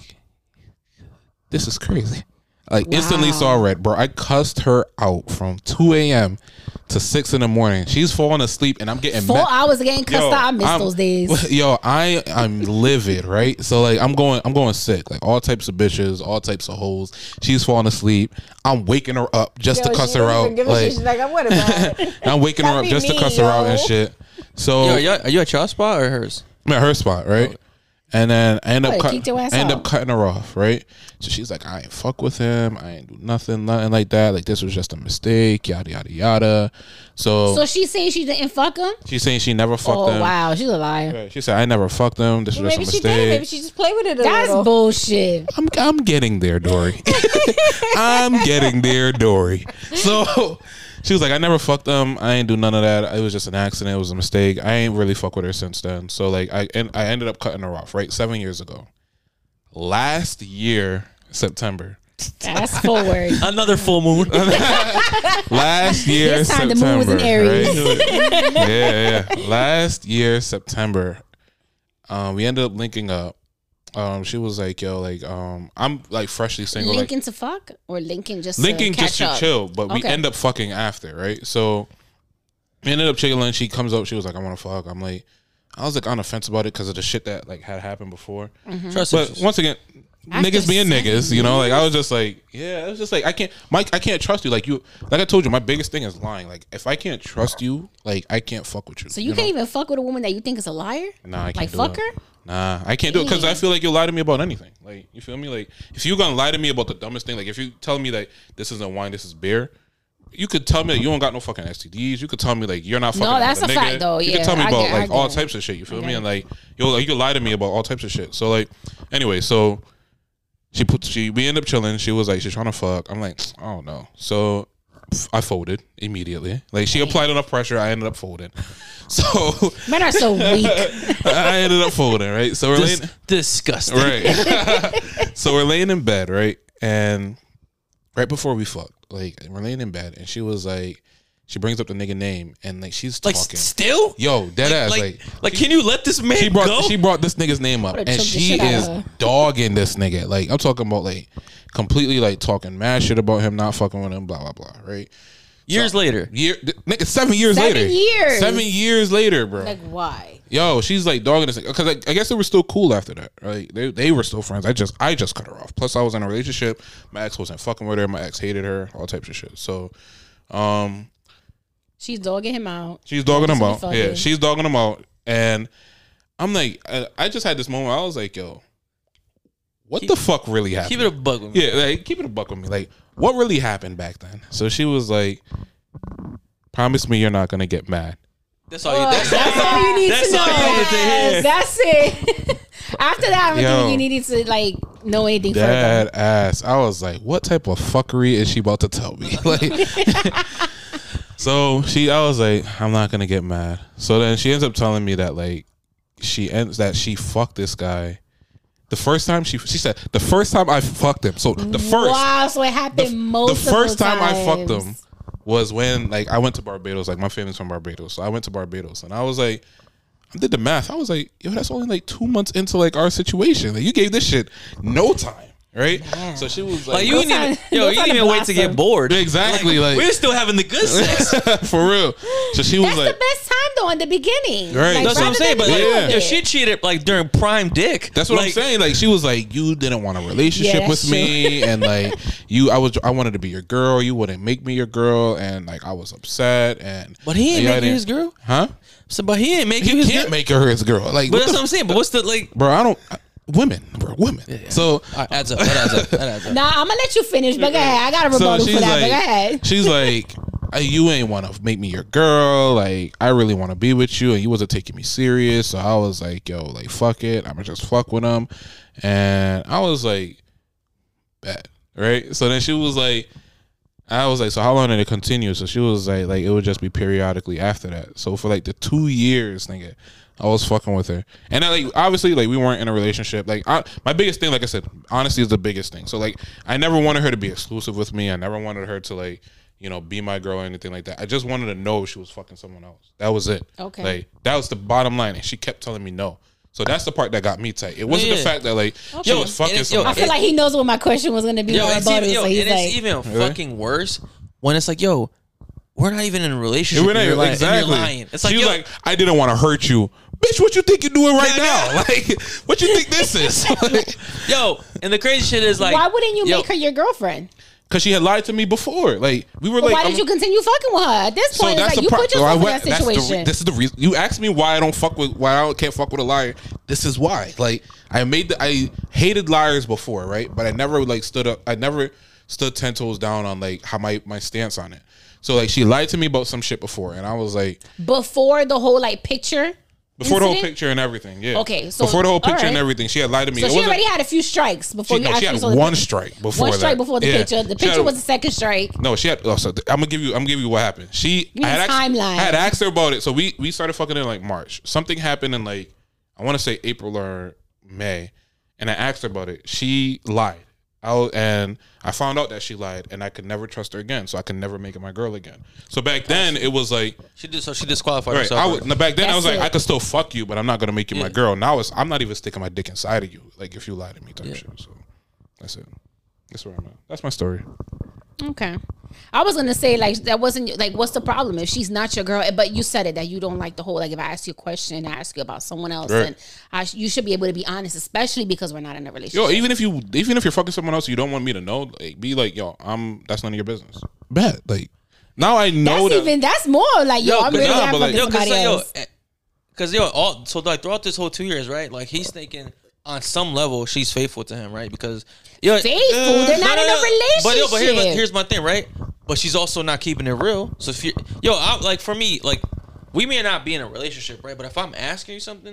this is crazy. Like instantly Wow. saw red, bro. I cussed her out from two a.m. to six in the morning. She's falling asleep, and I'm getting Four mad. hours again, cussed Yo, out. I miss I'm- those days. Yo, I I'm livid, right? So like I'm going I'm going sick. Like all types of bitches, all types of hoes. She's falling asleep. I'm waking her up just to cuss her out. Like She's like, I'm what about it? I'm waking her That up be just to me, cuss her out and yo. shit. So Yo, are you, are you at your spot or hers? I'm at her spot, right? And then I end up Oh, cut, kicked your ass I end out. up cutting her off, right? So she's like, I ain't fuck with him. I ain't do nothing, nothing like that. Like this was just a mistake, yada yada yada. So, So she's saying she didn't fuck him? she's saying she never fucked Oh him. wow, she's a liar. Right. She said I never fucked him. This was Maybe just a she did it. mistake. Maybe she just played with it a That's little. bullshit. I'm I'm getting there, Dory. I'm getting there, Dory. So she was like, I never fucked them. I ain't do none of that. It was just an accident. It was a mistake. I ain't really fuck with her since then. So like I and I ended up cutting her off, right? Seven years ago. Last year, September. Fast forward. Another full moon. Last year, This time the September. moon was in Aries. right? yeah, yeah. Last year, September. Um, we ended up linking up. Um, she was like, "Yo, like, um, I'm like freshly single, like Lincoln to fuck or Lincoln just Lincoln to just catch to up? chill, but we Okay. end up fucking after, right? So we ended up chilling. She comes up, she was like, "I want to fuck." I'm like, I was like on the fence about it because of the shit that like had happened before. Trust But issues. once again, After niggas being seven niggas, you know, like I was just like, yeah, it was just like I can't, Mike, I can't trust you. Like you, like I told you, my biggest thing is lying. Like if I can't trust you, like I can't fuck with you. So you, know? can't even fuck with a woman that you think is a liar? Nah, I can't Like do fuck it. her? Nah, I can't do it because I feel like you'll lie to me about anything. Like you feel me? Like if you gonna lie to me about the dumbest thing, like if you tell me that this isn't wine, this is beer. You could tell me that you don't got no fucking S T Ds. You could tell me like you're not fucking. No, that's with a nigga. fact, though. You Yeah, could tell me I about get- I like all get it. types of shit. You feel me? get And like you you could lie to me about all types of shit. So like, anyway, so she put she we end up chilling. She was like she's trying to fuck. I'm like I don't know. So I folded immediately. Like she applied enough pressure, I ended up folding. So Men are so weak. I ended up folding, right? So we're Dis- laying, disgusting. right. So we're laying in bed, right? And right before we fucked, like we're laying in bed, and she was like, she brings up the nigga name, and like she's Like talking. still, Yo, dead ass, like, like, like, can you let this man she brought go? she brought this nigga's name up, Would've and choked the she shit out of is her. dogging this nigga. Like I'm talking about, like completely like talking mad shit about him, not fucking with him, blah blah blah. Right? Years So, later, year nigga, seven years Seven later, years. seven years later, bro. Like why? Yo, she's like dogging this because I, I guess they were still cool after that, right? They they were still friends. I just I just cut her off. Plus, I was in a relationship. My ex wasn't fucking with her. My ex hated her. All types of shit. So, um, She's dogging him out. she's dogging him Just out. be Yeah, fucking. she's dogging him out. And I'm like, I, I just had this moment. Where I was like, yo, what Keep- the fuck really happened? keep it a bug with me. Yeah, like keep it a buck with me. Like, what really happened back then? So she was like, promise me you're not gonna get mad. That's all. You, that's, That's all you need That's to know. all you need to hear. That's it. After that, I don't Yo. think you needed to like know anything Dead further. ass. I was like, what type of fuckery is she about to tell me? Like, so she, I was like, I'm not gonna get mad. So then she ends up telling me that like she ends that she fucked this guy. The first time she she said the first time I fucked him. So the first Wow, so it happened the, most the first time I times. fucked him was when like I went to Barbados. Like my family's from Barbados, so I went to Barbados, and I was like, I did the math. I was like, yo, that's only like two months into like our situation. Like you gave this shit no time, right? So she was like, Like you Go didn't even, find- yo, go you find didn't a even wait to blossom. get bored. exactly like, We're still having the good sex. for real. So she was That's like, the best time though in the beginning. Right. Like, That's what I'm rather saying. than But like, the Yeah. end yo, of she it. cheated like during prime dick. that's what I'm Like, saying. Like she was like, you didn't want a relationship Yeah, with that's me, and like you, I was, I wanted to be your girl. You wouldn't make me your girl, and like I was upset. And But he ain't Yeah, I make you didn't- his girl. huh? So, but he ain't make you He his can't girl. make her his girl. Like, But what that's the what I'm saying. But what's the like? bro, I don't. I, women, bro, women. So, All right, adds up. That adds up. That adds up. Nah, I'm gonna let you finish. But go ahead. I got a so rebuttal she's for that. but go like, ahead. she's like, "Uh, you ain't want to make me your girl. Like, I really want to be with you, and you wasn't taking me serious. So I was like, yo, like, fuck it. I'm gonna just fuck with him. And I was like, bet, right? So then she was like, I was like, so how long did it continue? So she was like, like it would just be periodically after that. So for like the two years, nigga, I was fucking with her, and I, like obviously like we weren't in a relationship. Like I, my biggest thing, like I said, honesty is the biggest thing. So like I never wanted her to be exclusive with me. I never wanted her to like you know be my girl or anything like that. I just wanted to know if she was fucking someone else. That was it. Okay. Like that was the bottom line, and she kept telling me no. So that's the part that got me tight. It wasn't the Yeah. fact that like she Yo, was fucking and it- yo, I someone feel else. like he knows what my question was gonna be. Yo, my it's rebuttal, even, yo, so he's and it's like, even Really? fucking worse when it's like, yo, we're not even in a relationship. We're and not- you're lying, and exactly. you're lying. It's like, she was yo, like, I didn't want to hurt you. Bitch, what you think you're doing right Yeah, now? yeah. Like, what you think this is? Like, yo, and the crazy shit is like, why wouldn't you yo, make her your girlfriend? Cause she had lied to me before. Like we were But like, why I'm- did you continue fucking with her? At this so point, it's that's like the you pro- put so I yourself in went- that that's the re- situation. this is the reason. You asked me why I don't fuck with why I can't fuck with a liar. This is why. Like I made the I hated liars before, right? But I never like stood up. I never stood ten toes down on like how my my stance on it. So like she lied to me about some shit before, and I was like, Before the whole like picture. before the whole incident? picture and everything. Yeah. Okay, so- before the whole picture and alright. everything, she had lied to me. So It she wasn't- already had a few strikes before She, you no, she actually had saw the one picture. strike before One strike that. before the Yeah. picture. The She picture had- was the second strike. No, she had. Oh, so I'm gonna give you. I'm gonna give you what happened. She. You I had, need asked, timeline. I had asked her about it. So we we started fucking in like March. Something happened in like I want to say April or May, and I asked her about it. She lied. I was, and I found out that she lied, and I could never trust her again. So I could never make her my girl again. So back then it was like. she did, so she disqualified Right, herself. I was, no, back then I was That's like, it. I could still fuck you, but I'm not gonna make you my Yeah. girl. Now it's I'm not even sticking my dick inside of you, like if you lie to me type Yeah. shit. So that's it. That's where I'm at. That's my story. Okay. I was gonna say like that wasn't like what's the problem if she's not your girl? But you said it that you don't like the whole like if I ask you a question and I ask you about someone else, Right. then I sh- you should be able to be honest, especially because we're not in a relationship. Yo, even if you even if you're fucking someone else, you don't want me to know. Like, be like, yo, I'm. That's none of your business. Bet. Like now I know that's that. even that's more like yo, Yo, I'm 'cause- really nah, not but, like- fucking yo, cause somebody like, yo, else. eh, cause yo, all so like throughout this whole two years, right? Like he's thinking on some level she's faithful to him, right? Because yo, Faithful? They're not in a But yo, but here's, my- relationship. here's my thing, right? But she's also not keeping it real. So if you, yo, I, like for me, like we may not be in a relationship, right? But if I'm asking you something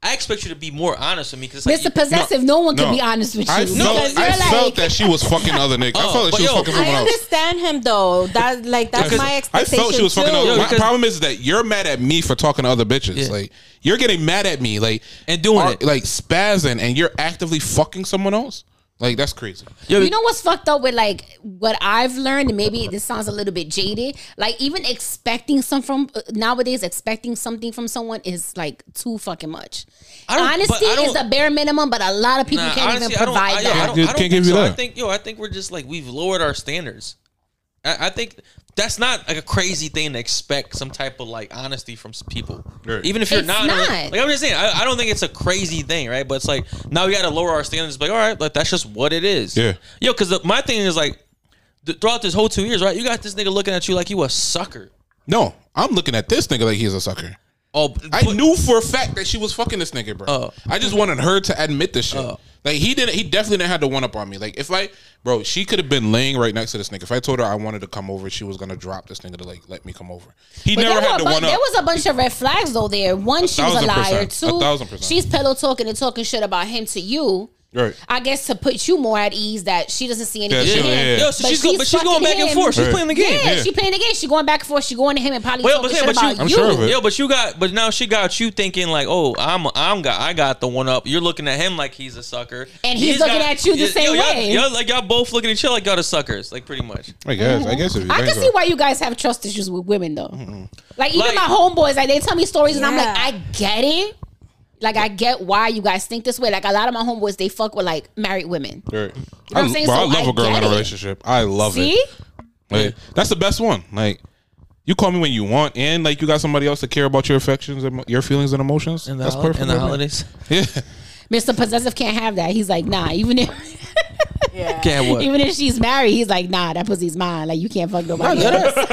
I expect you to be more honest with me because like, Mister Possessive, no, one can no. be honest with you. I No, felt, because I you're like, felt that she was fucking other niggas. I Oh, felt that but she was yo, fucking someone I else. understand him though. That like that's Because my I expectation. felt she was fucking too. other. Yo, My because- problem is that you're mad at me for talking to other bitches. Yeah. Like you're getting mad at me, like And doing are- it. like spazzing, and you're actively fucking someone else. Like that's crazy. Yo, you know what's fucked up with like what I've learned, and maybe this sounds a little bit jaded. Like even expecting some from nowadays, expecting something from someone is like too fucking much. I don't- Honesty but I don't- is the bare minimum, but a lot of people Nah, can't honestly, even I don't- provide I, yo, that. I don't, Can't I don't give think you so. I that. think yo, I think we're just like we've lowered our standards. I, I think that's not like a crazy thing to expect some type of like honesty from s- people, Right. even if you're It's not. not. Like I'm just saying, I, I don't think it's a crazy thing, right? But it's like now we got to lower our standards. Like all right, like that's just what it is. Yeah. Yo, because my thing is like th- throughout this whole two years, right? You got this nigga looking at you like you a sucker. No, I'm looking at this nigga like he's a sucker. Oh, I but- knew for a fact that she was fucking this nigga, bro. Oh. I just wanted her to admit this shit. Oh. Like he didn't. He definitely didn't have the one up on me. Like if I, bro, she could have been laying right next to this nigga. If I told her I wanted to come over, she was gonna drop this nigga to like let me come over. He But never there, had were the a bu- one there up. was a bunch of red flags though. There, one, she was a thousand liar. percent. A Two, thousand percent. she's pillow talking and talking shit about him to you. Right. I guess to put you more at ease that she doesn't see anything Yeah, in she- him. yeah. Yo, so she's, go, but she's going fucking back and him. forth. She's Right. playing the game. Yeah, Yeah. she playing the game. She going back and forth. She going to him and probably Well, talking but, shit yeah, but you, about I'm you. sure of it. Yo, but you got, but now she got you thinking like, oh, I'm, I'm got, I got the one up. You're looking at him like he's a sucker, And he's looking at you the yo, same yo, y'all- way. Y'all, like y'all both looking at each other like y'all the suckers, like pretty much. I guess. I guess. If you I think can so. see why you guys have trust issues with women though. Like even Like- my homeboys, like they tell me stories and I'm like, Yeah. I get it. Like I get why you guys think this way. Like a lot of my homeboys, they fuck with like married women. Right. know what I'm I, saying? bro, I So love I a girl get in a it. relationship. I love See? it. Like, that's the best one. Like, you call me when you want, and like you got somebody else to care about your affections, and your feelings and emotions. In the, that's hol- perfect. in the right there. holidays, Yeah. Mister Possessive can't have that. He's like, nah, even if Yeah. can't what? even if she's married, he's like, nah, that pussy's mine. Like you can't fuck nobody else. He can't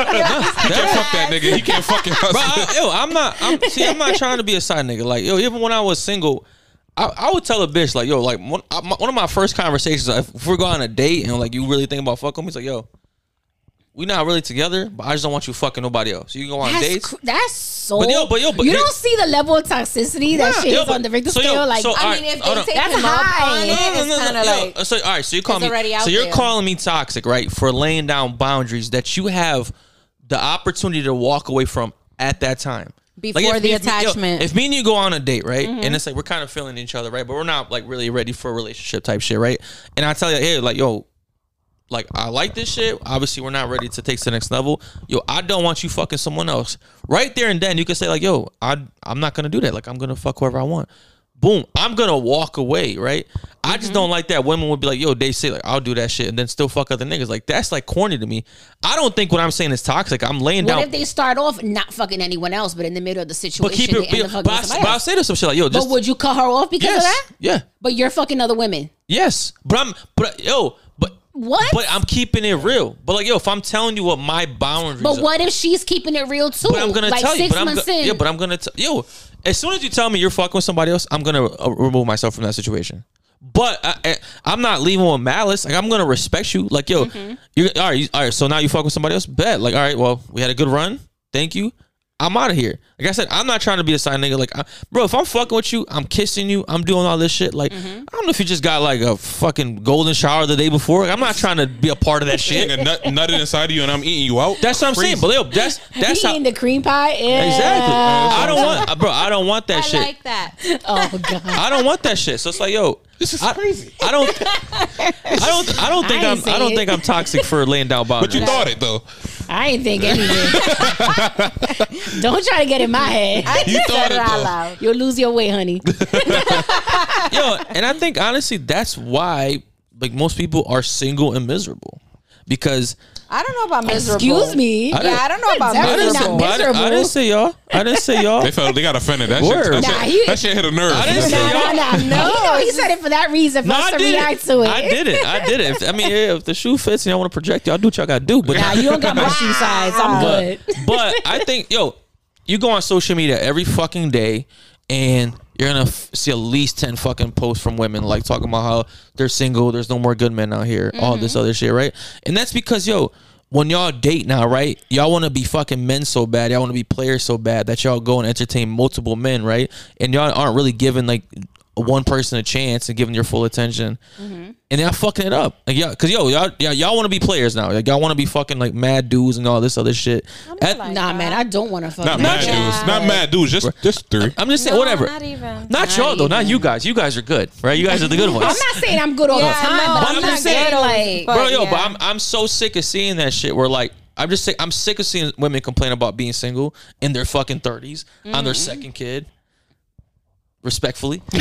fuck that nigga. He can't fucking Bro, hustle. I, yo, I'm not. I'm, see, I'm not trying to be a side nigga. Like, yo, even when I was single, I, I would tell a bitch like, yo, like one, I, my, one of my first conversations, if, if we're going on a date and like you really think about fucking me, it's like, yo, we not really together, but I just don't want you fucking nobody else. You can go on That's, dates. cr- that's so. But yo, but yo, but you here- don't see the level of toxicity that Nah, shit yo, is but- on the Richter so yo, scale. Like, so I All mean, right, if hold they on. take That's him up high. on it, No, it's kind of Yo, like so all right, so you call it's me. already out So you're there. calling me toxic, right? For laying down boundaries that you have the opportunity to walk away from at that time. Before if the me- if me- yo, attachment. if me and you go on a date, right, and it's like we're kind of feeling each other, right, but we're not like really ready for a relationship type shit, right? And I tell you, hey, like, yo, like I like this shit. Obviously, we're not ready to take to the next level. Yo, I don't want you fucking someone else. Right there and then, you can say like, yo, I I'm not gonna do that. Like, I'm gonna fuck whoever I want. Boom, I'm gonna walk away, right? I just don't like that. Women would be like, yo, they say like, I'll do that shit and then still fuck other niggas. Like, that's like corny to me. I don't think what I'm saying is toxic. I'm laying what down. if they start off not fucking anyone else, but in the middle of the situation, but keep they it end real. up fucking But, I, somebody but I'll else? say to some shit like, yo, just But would you cut her off because yes, of that? yeah, But you're fucking other women. yes. But I'm, but yo, but What? But I'm keeping it real. But like, yo, if I'm telling you what my boundaries But are, what if she's keeping it real too? But I'm gonna like tell you. six But I'm months go- in. yeah. But I'm gonna tell yo. As soon as you tell me you're fucking with somebody else, I'm gonna uh, remove myself from that situation. But I, I, I'm not leaving with malice. Like I'm gonna respect you. Like yo, Mm-hmm. you all right? You, all right. So now you fuck with somebody else. Bet. Like all right. Well, we had a good run. Thank you. I'm out of here. Like I said, I'm not trying to be a side nigga. Like, I, bro, if I'm fucking with you, I'm kissing you, I'm doing all this shit. Like, Mm-hmm. I don't know if you just got like a fucking golden shower the day before. Like, I'm not trying to be a part of that shit. Nigga nut, nutted inside of you, and I'm eating you out. That's what I'm saying. But yo, that's that's he how eating the cream pie. Yeah. exactly. I don't want, bro. I don't want that I shit. like that. Oh god. I don't want that shit. So it's like, yo, This is I, crazy. I don't, I don't, I don't think I I'm, ain't I don't say think it. I'm toxic for laying down But you boundaries. thought it though. I ain't think anything. Don't try to get in my head. You thought Said it it out though. loud. You'll lose your way, honey. Yo, and I think honestly, that's why like most people are single and miserable because I don't know about miserable. Excuse me. I Yeah, I don't know about Definitely I didn't, not say, miserable. I, didn't, I didn't say y'all. I didn't say y'all. They felt they got offended. That shit, Word. that, Nah, shit, he- that shit hit a nerve. I didn't say No, y'all. no, no, no. You know he said it for that reason, for No, us I to did react it. to it. I did it. I did it. If, I mean, yeah, if the shoe fits and y'all want to project, y'all do what y'all got to do. But Nah, you don't got my shoe size. I'm good. but I think, yo, you go on social media every fucking day and you're going to f- see at least ten fucking posts from women like talking about how they're single, there's no more good men out here, all this other shit, right? And that's because, yo, when y'all date now, right? Y'all want to be fucking men so bad. Y'all want to be players so bad that y'all go and entertain multiple men, right? And y'all aren't really giving like one person a chance and giving your full attention, mm-hmm. and y'all fucking it up. Like, yeah, cause yo, y'all, y'all, y'all want to be players now. Like, y'all want to be fucking like mad dudes and all this other shit. At, like nah, that. man, I don't want to fuck. Not mad yeah. dudes. Not mad dudes. Just just three. I'm just saying, No, whatever. not even. Not, Not y'all though. even. Not you guys. You guys are good, right? You guys are the good ones. I'm not saying I'm good all Yeah, the time, no, but I'm I'm, not just saying good, like, but- Bro, yo, yeah. but I'm I'm so sick of seeing that shit. Where like I'm just sick. I'm sick of seeing women complain about being single in their fucking thirties Mm-hmm. on their second kid. Respectfully, but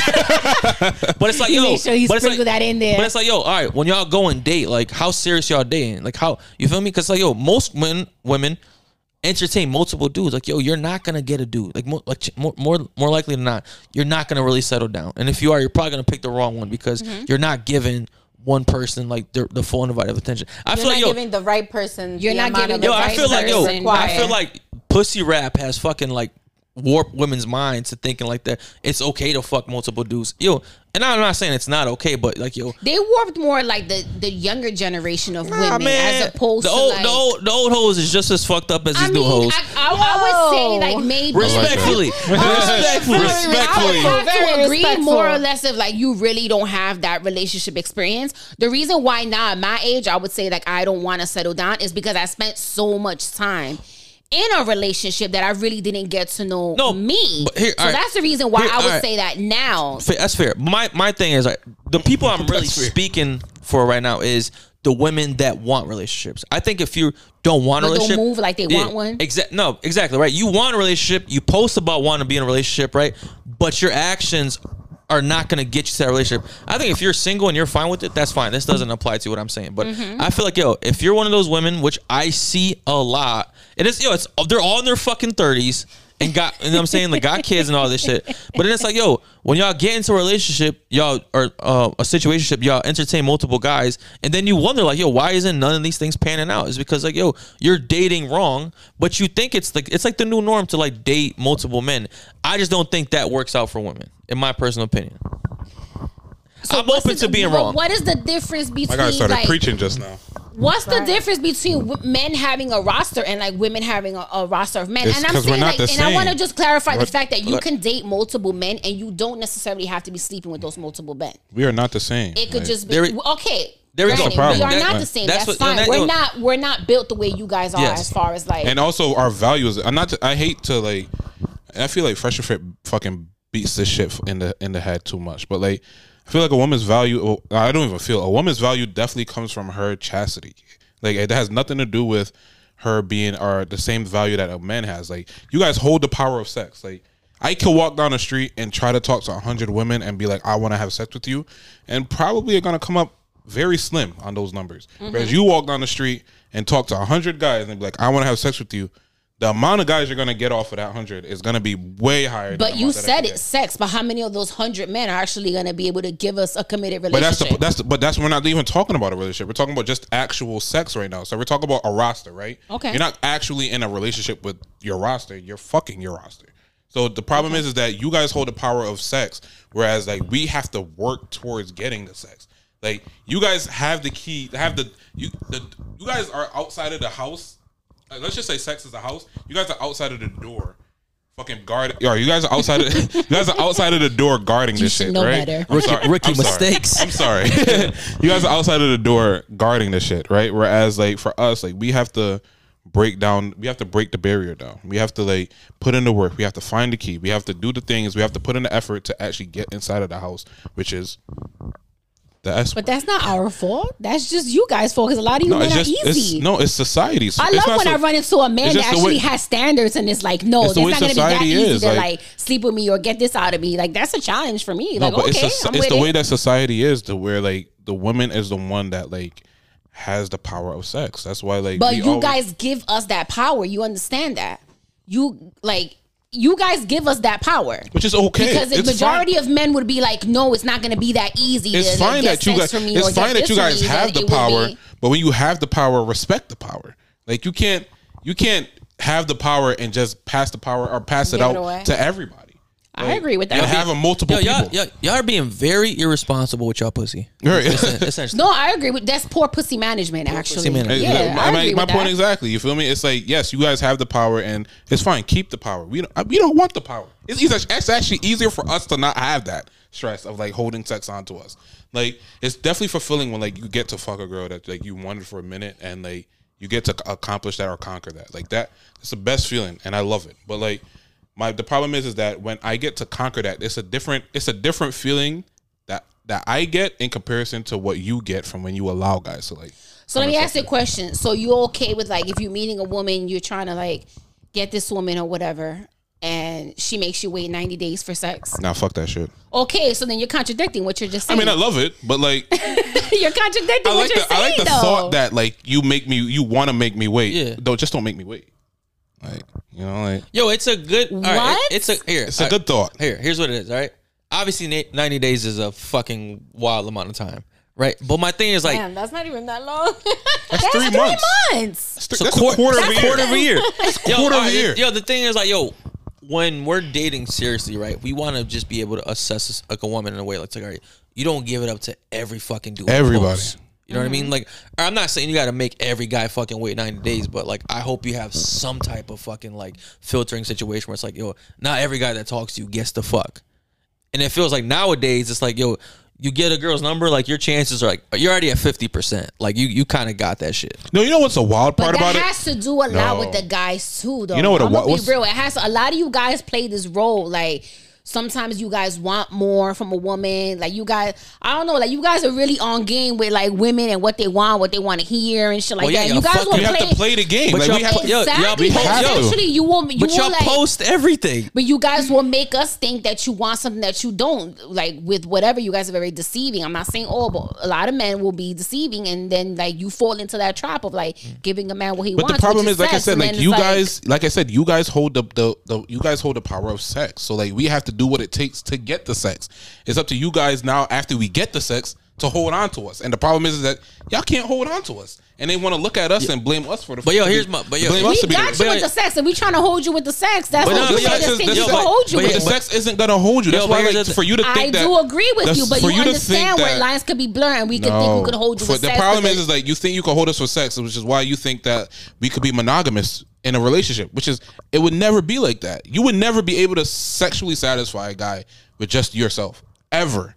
it's like yo, make sure you but it's sprinkle like, that in there. But it's like yo, all right, when y'all go and date, like how serious y'all dating? Like how you feel me? Because like yo, most men women entertain multiple dudes. Like yo, you're not gonna get a dude. Like more like more more, more likely than not, you're not gonna really settle down. And if you are, you're probably gonna pick the wrong one because Mm-hmm. you're not giving one person like the, the full undivided attention. I You're feel not like yo, giving the right person. You're the not amount giving of the yo, I right feel like yo, person. I feel like pussy rap has fucking like warped women's minds to thinking like that. It's okay to fuck multiple dudes, yo. And I'm not saying it's not okay, but like yo, they warped more like the the younger generation of nah, women man, as opposed the to old, like. the old, the old hoes is just as fucked up as I these mean, new hoes. I, I, I would say like maybe Respectfully, respectfully, Respectfully. I would have Very to agree respectful. more or less if like you really don't have that relationship experience. The reason why now at my age I would say like I don't want to settle down is because I spent so much time in a relationship that I really didn't get to know No, me. but here- so all right. that's the reason why Here- I would all right. say that now. Fa- That's fair. My my thing is like the people I'm really That's fair. speaking for right now is the women that want relationships. I think if you don't want a But don't relationship, move like they want one? Exactly. No, exactly right. You want a relationship. You post about wanting to be in a relationship, right? But your actions are not going to get you to that relationship. I think if you're single and you're fine with it, that's fine. This doesn't apply to what I'm saying. But Mm-hmm. I feel like yo, if you're one of those women, which I see a lot, it is yo, it's they're all in their fucking thirties. And got, you know what I'm saying? Like, got kids and all this shit. But then it's like, yo, when y'all get into a relationship, y'all, or uh, a situationship, y'all entertain multiple guys. And then you wonder, like, yo, why isn't none of these things panning out? It's because, like, yo, you're dating wrong, but you think it's like, it's like the new norm to, like, date multiple men. I just don't think that works out for women, in my personal opinion. So I'm what's open the- to being but wrong. What is the difference My between guy started like, preaching just now. what's the difference between w- men having a roster and like women having a, a roster of men? It's And I'm 'cause we're saying not like, the and I want to same. just clarify the What- fact that you what- can date multiple men and you don't necessarily have to be sleeping with those multiple men. We are not the same. It could Like, just be There we- okay. there we go. granted, problem. We are That- not right. the same. That's That's, what- fine. that- we're yo- not. We're not built the way you guys are Yes. as far as like. and also our values. I'm not. I hate to like. I feel like Fresh and Fit fucking beats this shit in the in the head too much. But like, I feel like a woman's value. I don't even feel a woman's value definitely comes from her chastity. Like it has nothing to do with her being or the same value that a man has. Like you guys hold the power of sex. Like I could walk down the street and try to talk to a hundred women and be like, I want to have sex with you, and probably are gonna come up very slim on those numbers. Mm-hmm. Whereas you walk down the street and talk to a hundred guys and be like, I want to have sex with you. The amount of guys you're gonna get off of that hundred is gonna be way higher. than but the you amount that I said can it, get. sex. But how many of those hundred men are actually going to be able to give us a committed But that's relationship? the that's the, but that's we're not even talking about a relationship. We're talking about just actual sex right now. So we're talking about a roster, right? Okay. You're not actually in a relationship with your roster. You're fucking your roster. So the problem is, is that you guys hold the power of sex, whereas like we have to work towards getting the sex. Like you guys have the key, have the you the you guys are outside of the house. Like, let's just say sex is a house. You guys are outside of the door, fucking guard. Yo, you guys are outside. Of, you guys are outside of the door guarding You this should shit, know right? better. I'm Ricky- sorry. Ricky I'm sorry. mistakes. I'm sorry. You guys are outside of the door guarding this shit, right? Whereas like for us, like we have to break down. We have to break the barrier down. We have to like put in the work. We have to find the key. We have to do the things. We have to put in the effort to actually get inside of the house, which is the S. But that's not our fault. That's just you guys' fault because a lot of you no, men it's are just easy. it's no, it's society's. I it's love not when so- I run into a man it's that just the actually way- has standards and it's like, no, It's that's the way not going to be that society easy is, to like- like, sleep with me or get this out of me. Like that's a challenge for me. No, Like but okay, it's, a, I'm it's with the it. way that society is, to where like the woman is the one that like has the power of sex. That's why like. But we you always- guys give us that power. You understand that? You like you guys give us that power. which is okay Because the It's majority fine. of men would be like, no, it's not going to be that easy. It's to, fine like, get that you sex guys. from me or It's get fine that this you from guys me, have that the it would power, be- but when you have the power, respect the power. Like you can't, you can't have the power and just pass the power or pass it Give it out away. to everybody. I agree with that. And having multiple Yo, y'all, people. y'all, y'all are being very irresponsible with y'all pussy. Right. Essentially. No, I agree with that's poor pussy management. Actually, pussy management. yeah, my, I my, agree my with point that. exactly. You feel me? It's like, yes, you guys have the power, and it's fine. Keep the power. We don't. We don't want the power. It's easy, it's actually easier for us to not have that stress of like holding sex onto us. Like, it's definitely fulfilling when like you get to fuck a girl that like you wanted for a minute, and like you get to accomplish that or conquer that. Like that, it's the best feeling, and I love it. But like. My the problem is is that when I get to conquer that, it's a different it's a different feeling that that I get in comparison to what you get from when you allow guys to like. So let me ask you a question. So you okay with like if you're meeting a woman, you're trying to like get this woman or whatever, and she makes you wait ninety days for sex? Nah, fuck that shit. Okay, so then you're contradicting what you're just I saying. mean, I love it, but like you're contradicting I what like you're the saying. I like the though. thought that like you make me you want to make me wait. Yeah. Don't just don't make me wait. Like, you know, like Yo, it's a good. All right, What? it- it's a here. it's a all right, good thought. Here, here's what it is. All right. Obviously, na- ninety days is a fucking wild amount of time, right? But my thing is like, Damn, that's not even that long. That's three Three months. months. That's, it's a that's quar- a quarter of a that's year. quarter of a year. Yo, quarter of all a right, year. Yo, the thing is like, yo, when we're dating seriously, right? We want to just be able to assess like a woman in a way like, all right, you don't give it up to every fucking dude. Everybody. Close. You know what I mean? Like, I'm not saying you got to make every guy fucking wait ninety days, but like, I hope you have some type of fucking like filtering situation where it's like, yo, not every guy that talks to you gets the fuck. And it feels like nowadays, it's like, yo, you get a girl's number, like your chances are like, you're already at fifty percent. Like, you you kind of got that shit. No, you know what's the wild part But about that it? has to do a lot No. with the guys too, though. You know what a I'm wa- gonna be what's- real. It has a lot of you guys play this role. Like sometimes you guys want more from a woman. Like you guys, I don't know. Like you guys are really on game with like women and what they want, what they want to hear and shit like Well, yeah, that. y'all You guys fucking- will You have play. to play the game. But Like, y'all we have po- to, yo, Exactly. y'all But have to. eventually you will. You But will y'all like. post everything. But you guys will make us think that you want something that you don't. Like with whatever, you guys are very deceiving. I'm not saying all, but a lot of men will be deceiving, and then like you fall into that trap of like giving a man what he But wants. the problem which is, like I sex, said, and like then you it's guys, like I said, you guys hold the, the the you guys hold the power of sex. So like we have to do what it takes to get the sex. It's up to you guys now after we get the sex to hold on to us. And the problem is, is that y'all can't hold on to us, and they want to look at us and blame us for the. But yo, to be- here's my- but yo, blame we us to We be got the, you with the sex, and we trying to hold you with the sex. That's But what no, you but say. yo, This this- thing this- you but- can hold you but- But the with. but- sex isn't gonna hold you. That's Yo, why, but like, here's the- for you to think I that, do agree with that's- you, but for you to understand think where that- lines could be blurred, and we could think we could hold you For- with the sex. problem but is, is like you think you can hold us for sex, which is why you think that we could be monogamous in a relationship, which is it would never be like that. You would never be able to sexually satisfy a guy with just yourself ever.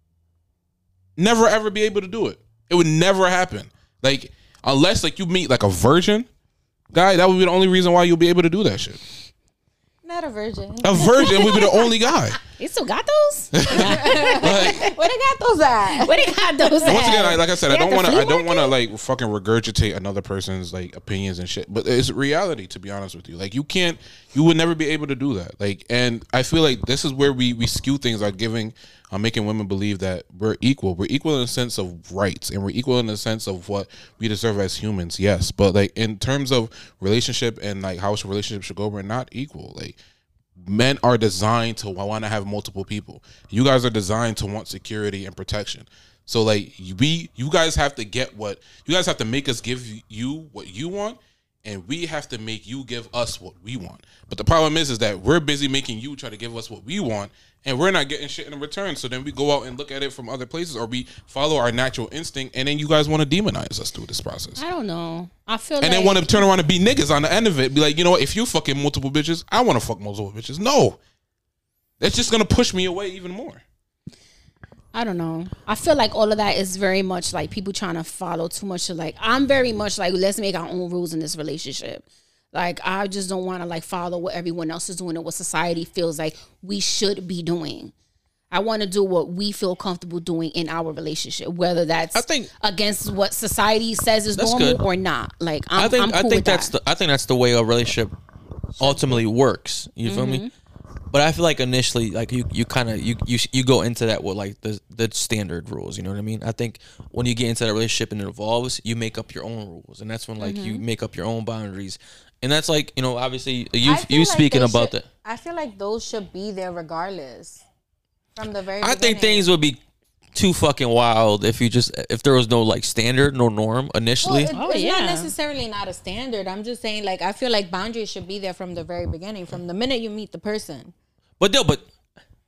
Never ever be able to do it. It would never happen. Like unless like you meet like a virgin guy, that would be the only reason why you'll be able to do that shit. Not a virgin. A virgin would be the only guy. you still got those? Like, Where they got those at? Where they got those? once at? again, like, like I said, They I don't at the want to. flea I don't want to market? like fucking regurgitate another person's like opinions and shit. But it's reality, to be honest with you. Like you can't, you would never be able to do that. Like, and I feel like this is where we we skew things, are giving, uh, making women believe that we're equal. We're equal in the sense of rights, and we're equal in the sense of what we deserve as humans. Yes, but like in terms of relationship and like how a relationship should go, we're not equal. Like. Men are designed to want to have multiple people. You guys are designed to want security and protection. So like we, you guys have to get what you guys have to make us give you what you want, and we have to make you give us what we want. But the problem is, is that we're busy making you try to give us what we want, and we're not getting shit in return. So then we go out and look at it from other places, or we follow our natural instinct, and then you guys want to demonize us through this process. I don't know. I feel And like then want to turn around and be niggas on the end of it. Be like, you know what? If you fucking multiple bitches, I want to fuck multiple bitches. No. That's just going to push me away even more. I don't know. I feel like all of that is very much like people trying to follow too much of like I'm very much like let's make our own rules in this relationship. Like I just don't want to like follow what everyone else is doing or what society feels like we should be doing. I want to do what we feel comfortable doing in our relationship, whether that's I think- against what society says is That's normal good. or not. Like I'm, I think I'm cool I think with that's that. the I think that's the way a relationship ultimately works. You feel Mm-hmm. me? But I feel like initially, like you, you kind of you, you you go into that with like the the standard rules. You know what I mean? I think when you get into that relationship and it evolves, you make up your own rules, and that's when like you Mm-hmm. make up your own boundaries. And that's like you know obviously you I feel you like speaking they about should- that. I feel like those should be there regardless from the very. I think beginning. things would be too fucking wild if you just if there was no like standard, no norm initially. Well, it- Oh, it's yeah. not necessarily not a standard. I'm just saying, like, I feel like boundaries should be there from the very beginning, from the minute you meet the person. But no, but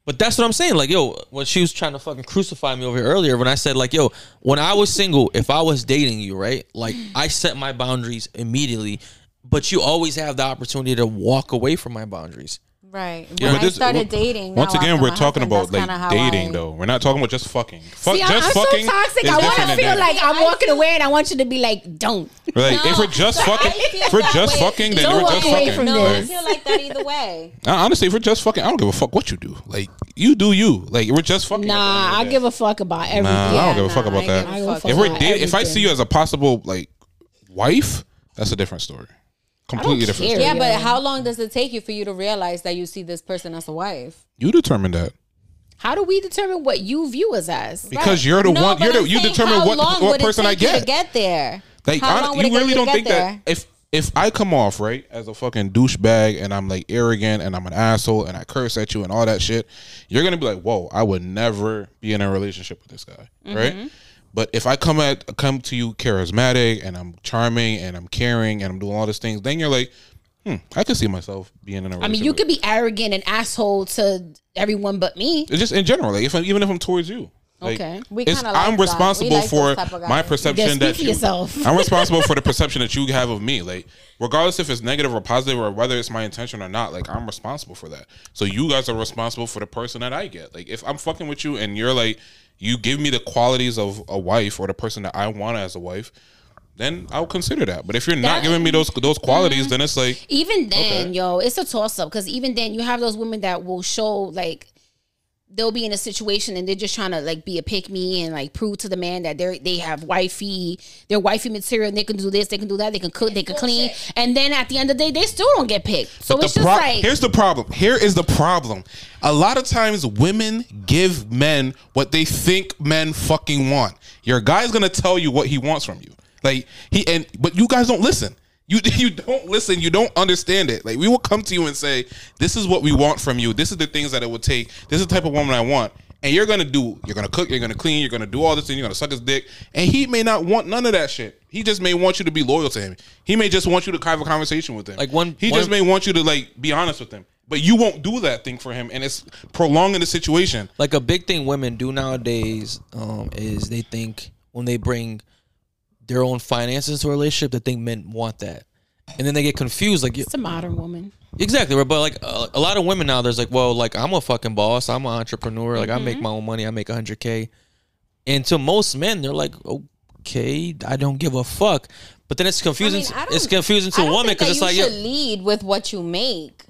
But that's what I'm saying. Like, yo, when she was trying to fucking crucify me over here earlier, when I said, like, yo, when I was single, if I was dating you, right, like, I set my boundaries immediately, but you always have the opportunity to walk away from my boundaries. Right. Yeah, When but I this- started w- dating. Once now again, after we're my talking husband, about that's kinda like how dating, I- though. We're not talking about just fucking. Fuck, See, I- just I'm fucking. so toxic. is I want different to than feel dating. like I'm I walking feel- away, and I want you to be like, don't. Like, if No, we're just so fucking, I feel if we're that just way. fucking, then Don't we're walk just away fucking. from No, I this. feel like that either way. Uh, honestly, if we're just fucking, I don't give a fuck what you do. Like, you do you. Like, we're just fucking. Nah, I give a fuck about everything. Nah, I don't Yeah, give a fuck nah, about I that. give a I give a fuck fuck If we're about dating, if I everything. see you as a possible like wife, that's a different story. Completely different. care. Story. Yeah, but Yeah. how long does it take you for you to realize that you see this person as a wife? You determine that How do we determine what you view us as? because you're the No, one. but You're the I'm you saying, determine how what long what would it person I take you get. to get there. Like, How hon- long would you it get really you to don't think get that there? if if I come off right as a fucking douchebag and I'm like arrogant and I'm an asshole and I curse at you and all that shit, you're gonna be like, whoa, I would never be in a relationship with this guy, Mm-hmm. right? But if I come at come to you charismatic and I'm charming and I'm caring and I'm doing all these things, then you're like, hmm, I can see myself being in a relationship. I mean, you with- could be arrogant and asshole to everyone but me. It's just in general, like if I'm, even if I'm towards you. Like, Okay. We it's- kinda like I'm that. responsible We like for those type of guys. my You perception gotta that speak for you, yourself. I'm responsible for the perception that you have of me. Like, regardless if it's negative or positive or whether it's my intention or not, like I'm responsible for that. So you guys are responsible for the person that I get. Like, if I'm fucking with you and you're like, you give me the qualities of a wife or the person that I want as a wife, then I'll consider that. But if you're not That- giving me those those qualities, then it's like, Even then, Okay. yo, it's a toss up because even then, you have those women that will show like they'll be in a situation and they're just trying to like be a pick me and like prove to the man that they're they have wifey, they're wifey material and they can do this, they can do that, they can cook, they can clean, and then at the end of the day, they still don't get picked. So But it's the just pro- like here's the problem. Here is the problem. A lot of times women give men what they think men fucking want. Your guy's gonna tell you what he wants from you. Like he and but you guys don't listen. You you don't listen. You don't understand it. Like we will come to you and say, "This is what we want from you. This is the things that it would take. This is the type of woman I want." And you're gonna do. You're gonna cook. You're gonna clean. You're gonna do all this, and you're gonna suck his dick. And he may not want none of that shit. He just may want you to be loyal to him. He may just want you to have a conversation with him. Like one- He one- just may want you to like be honest with him. But you won't do that thing for him, and it's prolonging the situation. Like a big thing women do nowadays um, is they think when they bring their own finances to a relationship, they think men want that, and then they get confused. Like, it's a modern woman. exactly, right? But like a, a lot of women now, there's like, well, like I'm a fucking boss, I'm an entrepreneur, like I make my own money, I make a hundred k, and to most men, they're like, okay, I don't give a fuck. But then it's confusing. I mean, I don't- it's confusing to I a don't woman think that because it's like, you yeah, should lead with what you make.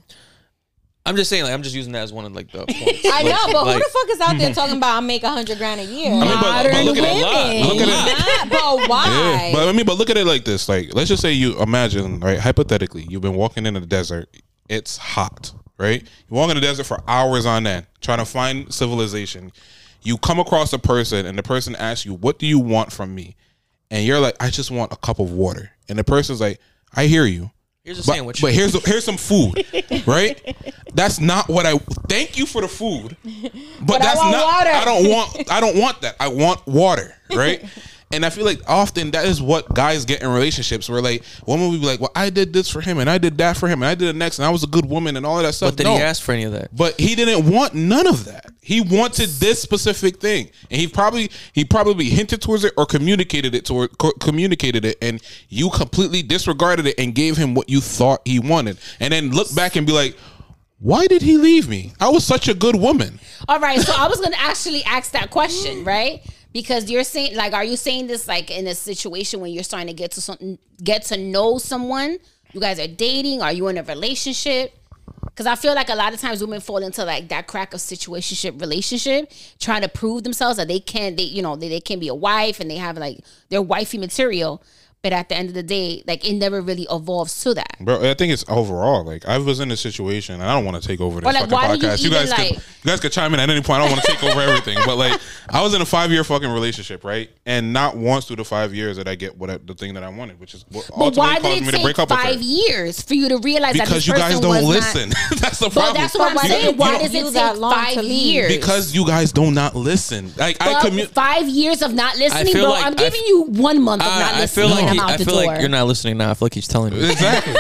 I'm just saying, like I'm just using that as one of like the points. I know, but Like- who the fuck is out there talking about I make a hundred grand a year? I mean, but, but Modern look at it. women. Look at it. Not, but why? Yeah, but I mean, but look at it like this. Like, let's just say you imagine, right? Hypothetically, you've been walking in the desert. It's hot, right? You walk in the desert for hours on end, trying to find civilization. You come across a person, and the person asks you, "What do you want from me?" And you're like, "I just want a cup of water." And the person's like, "I hear you." Here's a But, sandwich. but here's here's some food, right? That's not what I. Thank you for the food, but, I that's want not. water. I don't want. I don't want that. I want water, right? And I feel like often that is what guys get in relationships. Where like women will be like, "Well, I did this for him, and I did that for him, and I did the next, and I was a good woman, and all of that stuff." but did No. he ask for any of that? But he didn't want none of that. He wanted this specific thing, and he probably he probably hinted towards it or communicated it toward co- communicated it, and you completely disregarded it and gave him what you thought he wanted, and then look back and be like, "Why did he leave me? I was such a good woman." All right, so I was gonna actually ask that question, right? Because you're saying, like, are you saying this like in a situation when you're starting to get to some, get to know someone? You guys are dating? Are you in a relationship? Because I feel like a lot of times women fall into like that crack of situationship relationship, trying to prove themselves that they can, they you know, they, they can be a wife and they have like their wifey material. But at the end of the day, like it never really evolves to that. Bro, I think it's overall. Like I was in a situation, and I don't want to take over this Or, like, fucking why do you podcast. You, even, guys like- could, you guys could chime in at any point. I don't want to take over everything, but like I was in a five year fucking relationship, right? And not once through the five years did I get what I, the thing that I wanted, which is what But ultimately why caused did me it to break take up with her. five years for you to realize that Because this you guys person don't was listen. Not, That's the but problem. that's what I'm Why saying. did Why you does you it that take long five to leave? years? Because you guys do not listen. Like I But commu- five years of not listening, feel bro. like- I'm I giving f- you one month of not I, I listening. feel like and he, I'm out I the feel door. like you're not listening now. I feel like he's telling you. Exactly.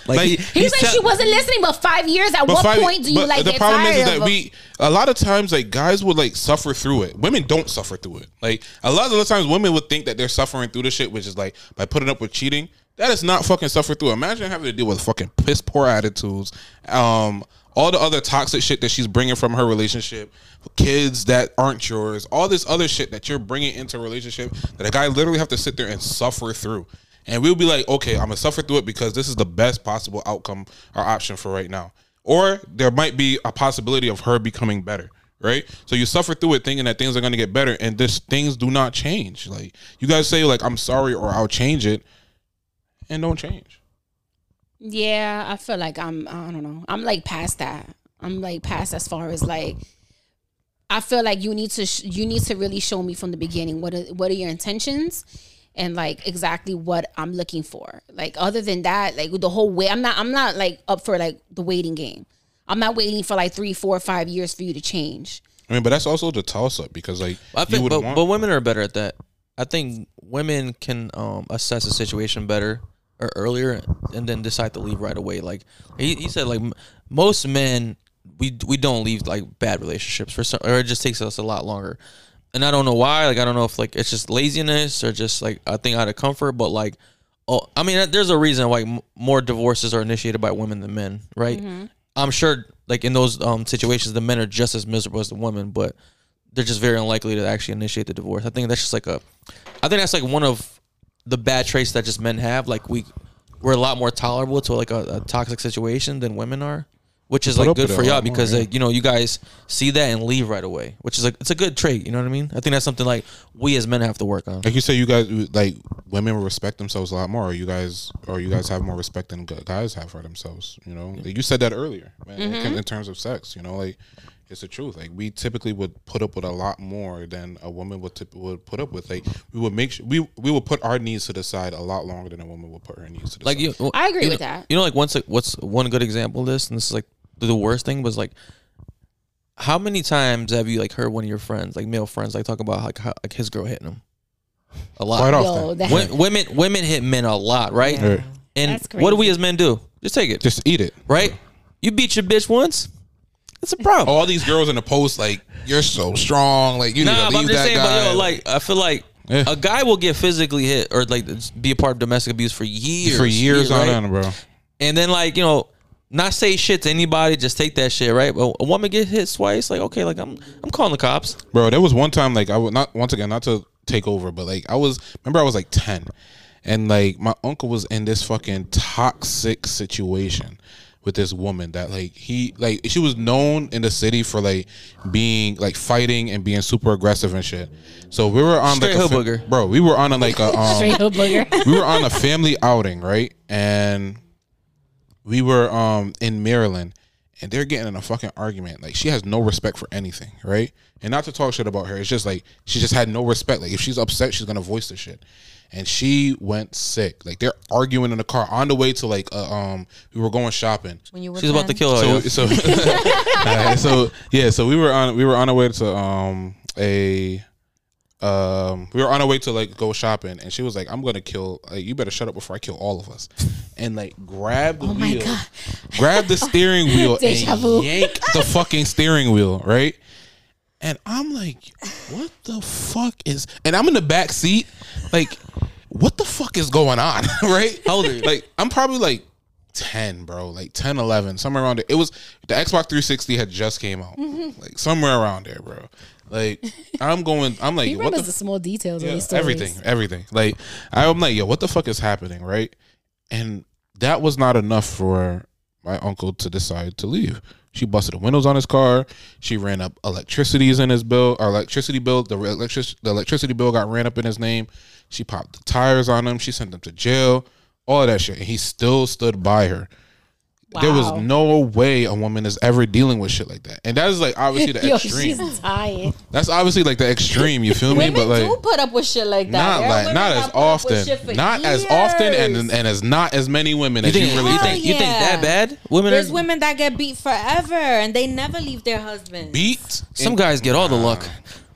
Like, Like, he, He he's said tell- she wasn't listening, but five years. At But what five- point do you but like the get problem tired is, is that of we a lot of times like guys would like suffer through it. Women don't suffer through it. Like a lot of the times women would think that they're suffering through the shit, which is like by putting up with cheating. That is not fucking suffer through. Imagine having to deal with fucking piss poor attitudes, um, all the other toxic shit that she's bringing from her relationship, kids that aren't yours, all this other shit that you're bringing into a relationship that a guy literally have to sit there and suffer through. And we'll be like, okay, I'm gonna suffer through it because this is the best possible outcome or option for right now. Or there might be a possibility of her becoming better, right? So you suffer through it thinking that things are gonna get better, and this things do not change. Like you guys say, like I'm sorry or I'll change it, and don't change. Yeah, I feel like I'm. I don't know. I'm like past that. I'm like past as far as like. I feel like you need to. Sh- you need to really show me from the beginning what are what are your intentions, and like exactly what I'm looking for. Like other than that, like the whole way, I'm not. I'm not like up for like the waiting game. I'm not waiting for like three, four, five years for you to change. I mean, but that's also the toss up because like I you think, would but, want. but women are better at that. I think women can um, assess a situation better or earlier, and then decide to leave right away. Like he, he said, like m- most men, we we don't leave like bad relationships for some, or it just takes us a lot longer. And I don't know why. Like I don't know if like it's just laziness or just like a thing out of comfort. But like, oh, I mean, there's a reason why m- more divorces are initiated by women than men, right? Mm-hmm. I'm sure, like in those um, situations, the men are just as miserable as the women, but they're just very unlikely to actually initiate the divorce. I think that's just like a, I think that's like one of the bad traits that just men have. Like we, we're a lot more tolerable to like a, a toxic situation than women are, which is Put like up good with it for a y'all lot more, because yeah. like you know you guys see that and leave right away, which is like it's a good trait. You know what I mean? I think that's something like we as men have to work on. Like you say, you guys like women respect themselves a lot more. Or you guys, or you guys have more respect than gu- guys have for themselves. You know, like you said that earlier, man, in, in terms of sex. You know, like it's the truth. Like we typically would put up with a lot more than a woman would tip, would put up with. Like we would make sure we we would put our needs to the side a lot longer than a woman would put her needs to the Like side. you, I agree you with know, that. You know, like once what's one good example of this, and this is like the, the worst thing was like, how many times have you like heard one of your friends, like male friends, like talk about like how, like his girl hitting him? A lot. Quite Yo, often. that, Wo- women women hit men a lot, right? Right. And That's what do we crazy. as men do? Just take it, Just eat it. right? You beat your bitch once, it's a problem. All these girls in the post, like you're so strong. Like you need Nah, to but I'm leave just that saying, guy. but yo, like I feel like Yeah. a guy will get physically hit or like be a part of domestic abuse for years, for years on right? end, bro. And then like you know, not say shit to anybody, just take that shit, right? But a woman get hit twice, like okay, like I'm I'm calling the cops. Bro, there was one time like I would not once again not to take over, but like I was remember I was like ten, and like my uncle was in this fucking toxic situation with this woman that like he like she was known in the city for like being like fighting and being super aggressive and shit. So we were on Straight like a hood fa- booger. bro. We were on a, like a um, straight up booger. we were on a family outing, right? And we were um in Maryland, and they're getting in a fucking argument. Like she has no respect for anything, right? And not to talk shit about her, it's just like she just had no respect. Like if she's upset, she's gonna voice the shit. And she went sick. Like they're arguing in the car on the way to like uh, um we were going shopping. When you were She's about to ten? kill her. So yo. so Alright, so yeah, so we were on we were on our way to um a um we were on our way to like go shopping, and she was like, I'm gonna kill like you better shut up before I kill all of us, and like grab the Oh my wheel, God. grab the steering wheel Deja and vu. yank the fucking steering wheel, right? And I'm like, what the fuck is? And I'm in the back seat, like, what the fuck is going on, right? How old are you? Like, I'm probably like ten, bro, like ten, eleven, somewhere around there. It was the Xbox three sixty had just came out, like somewhere around there, bro. Like, I'm going, I'm like, He what remembers the the small details of yeah, these stories. everything, everything. Like I'm like, yo, what the fuck is happening, right? And that was not enough for my uncle to decide to leave. She busted the windows on his car. She ran up electricities in his bill, or electricity bill. The electric the electricity bill got ran up in his name. She popped the tires on him. She sent him to jail. All of that shit. And he still stood by her. There was Wow. no way a woman is ever dealing with shit like that. And that is like obviously the Yo, extreme. she's tired. That's obviously like the extreme. You feel me? Women But like do put up with shit like that. not There are like women not that as put up with often, shit for not as often, and years. and as not as many women You as think you really you think. think you think Yeah. that bad? Women There's are, women that get beat forever and they never leave their husband. Beat some guys get all the luck.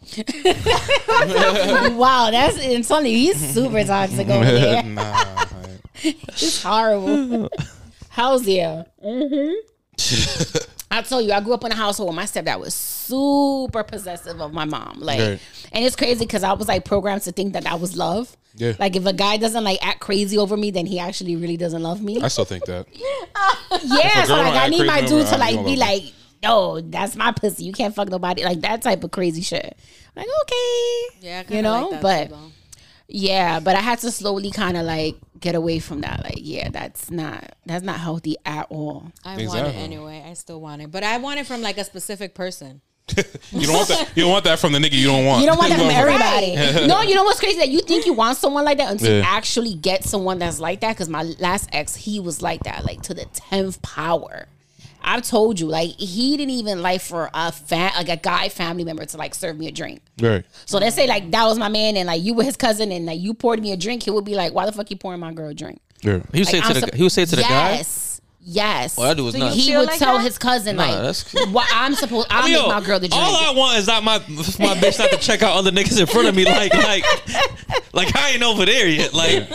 Wow, that's it's funny. He's super toxic over there. nah, It's horrible. How's yeah. Mm-hmm. I told you, I grew up in a household where my stepdad was super possessive of my mom. Like, Right. and it's crazy because I was like programmed to think that that was love. Yeah. Like, if a guy doesn't like act crazy over me, then he actually really doesn't love me. I still think that. Yeah, so girl like don't I act need my crazy dude over to me, I like don't be love her. like, no, that's my pussy. You can't fuck nobody. Like that type of crazy shit. Like, okay. Yeah, I kinda you know, like that but too, though. yeah, but I had to slowly kind of like get away from that. Like, yeah, that's not that's not healthy at all. I want Exactly. it anyway. I still want it, but I want it from like a specific person. You don't want that. You don't want that from the nigga you don't want. You don't want that from Love her. everybody. No, you know what's crazy? That you think you want someone like that until you Yeah. actually get someone that's like that. Because my last ex, he was like that, like to the tenth power. I've told you, like he didn't even like for a fa- like a guy family member to like serve me a drink. Right. So let's say like that was my man, and like you were his cousin, and like you poured me a drink, he would be like, "Why the fuck you pouring my girl a drink?" Yeah. He would say Like, to I'm the sup- he would say to the guy. Yes, yes. All I do is So you nuts. He feel would like tell that? his cousin Nah, like, that's- "What I'm supposed, I'll Yo, make my girl the drink." all I want is not my my bitch not to check out other niggas in front of me. Like like like I ain't over there yet. Like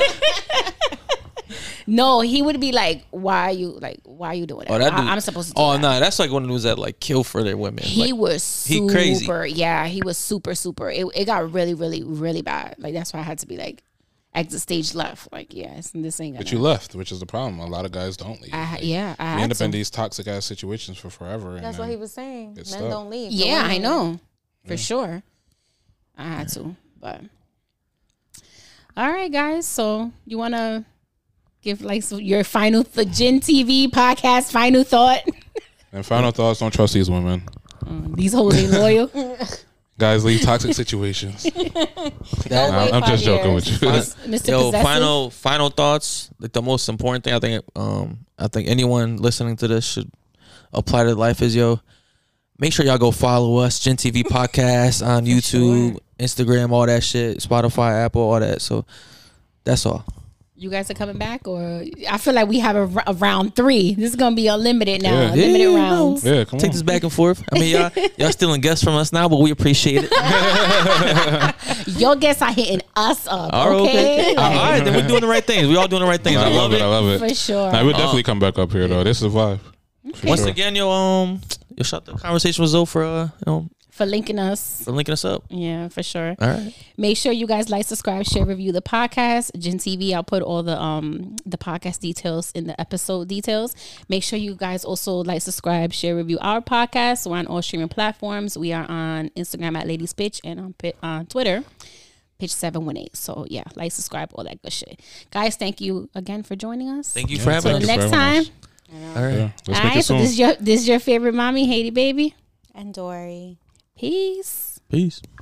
No, he would be like, "Why are you like? Why are you doing that? oh that dude. I, am supposed to." Do Oh that. no, nah, that's like one of those that like kill for their women. He Like, was he super, crazy. yeah, he was super, super. It, it got really, really, really bad. Like that's why I had to be like, exit stage left. Like, yes, this ain't gonna. But you left, which is the problem. A lot of guys don't leave. I, ha- yeah, I we had end up to. in these toxic ass situations for forever. and That's what then- he was saying. Men Good stuff. don't leave. The Yeah, I women know for sure. I had to, but all right, guys. So you want to give like so your final th- Gen T V podcast final thought? And final thoughts: don't trust these women. These hoes ain't loyal. Guys, leave toxic situations. Wait I'm, I'm five just joking years. with you. Mister Yo, Possessive. final final thoughts. Like the most important thing I think um I think anyone listening to this should apply to life is yo, make sure y'all go follow us, Gen T V Podcast on YouTube, Instagram, all that shit, Spotify, Apple, all that. So that's all. You guys are coming back, or I feel like we have a, a round three. This is gonna be unlimited now. Yeah. Limited Yeah, rounds. Yeah, come Take on. this back and forth. I mean, y'all y'all stealing guests from us now, but we appreciate it. Your guests are hitting us up. All right, Okay, all right, then we're doing the right things. We all doing the right things. I love it. I love it. for sure. Nah, we'll definitely come back up here though. This is a vibe. For Once sure. again, yo, um, yo, shout the conversation with Zoe for uh, you know, For linking us. for linking us up. Yeah, for sure. All right. Make sure you guys like, subscribe, share, review the podcast. Gen T V, I'll put all the um the podcast details in the episode details. Make sure you guys also like, subscribe, share, review our podcast. We're on all streaming platforms. We are on Instagram at Ladies Pitch and on Pi- on Twitter, Pitch seven one eight. So yeah, like, subscribe, all that good shit. Guys, thank you again for joining us. Thank you Yeah, for having thank us. you Next for having time. us. All right. Yeah, let's All make right, it so soon. this is your this is your favorite mommy, Haiti baby. And Dory. Peace. Peace.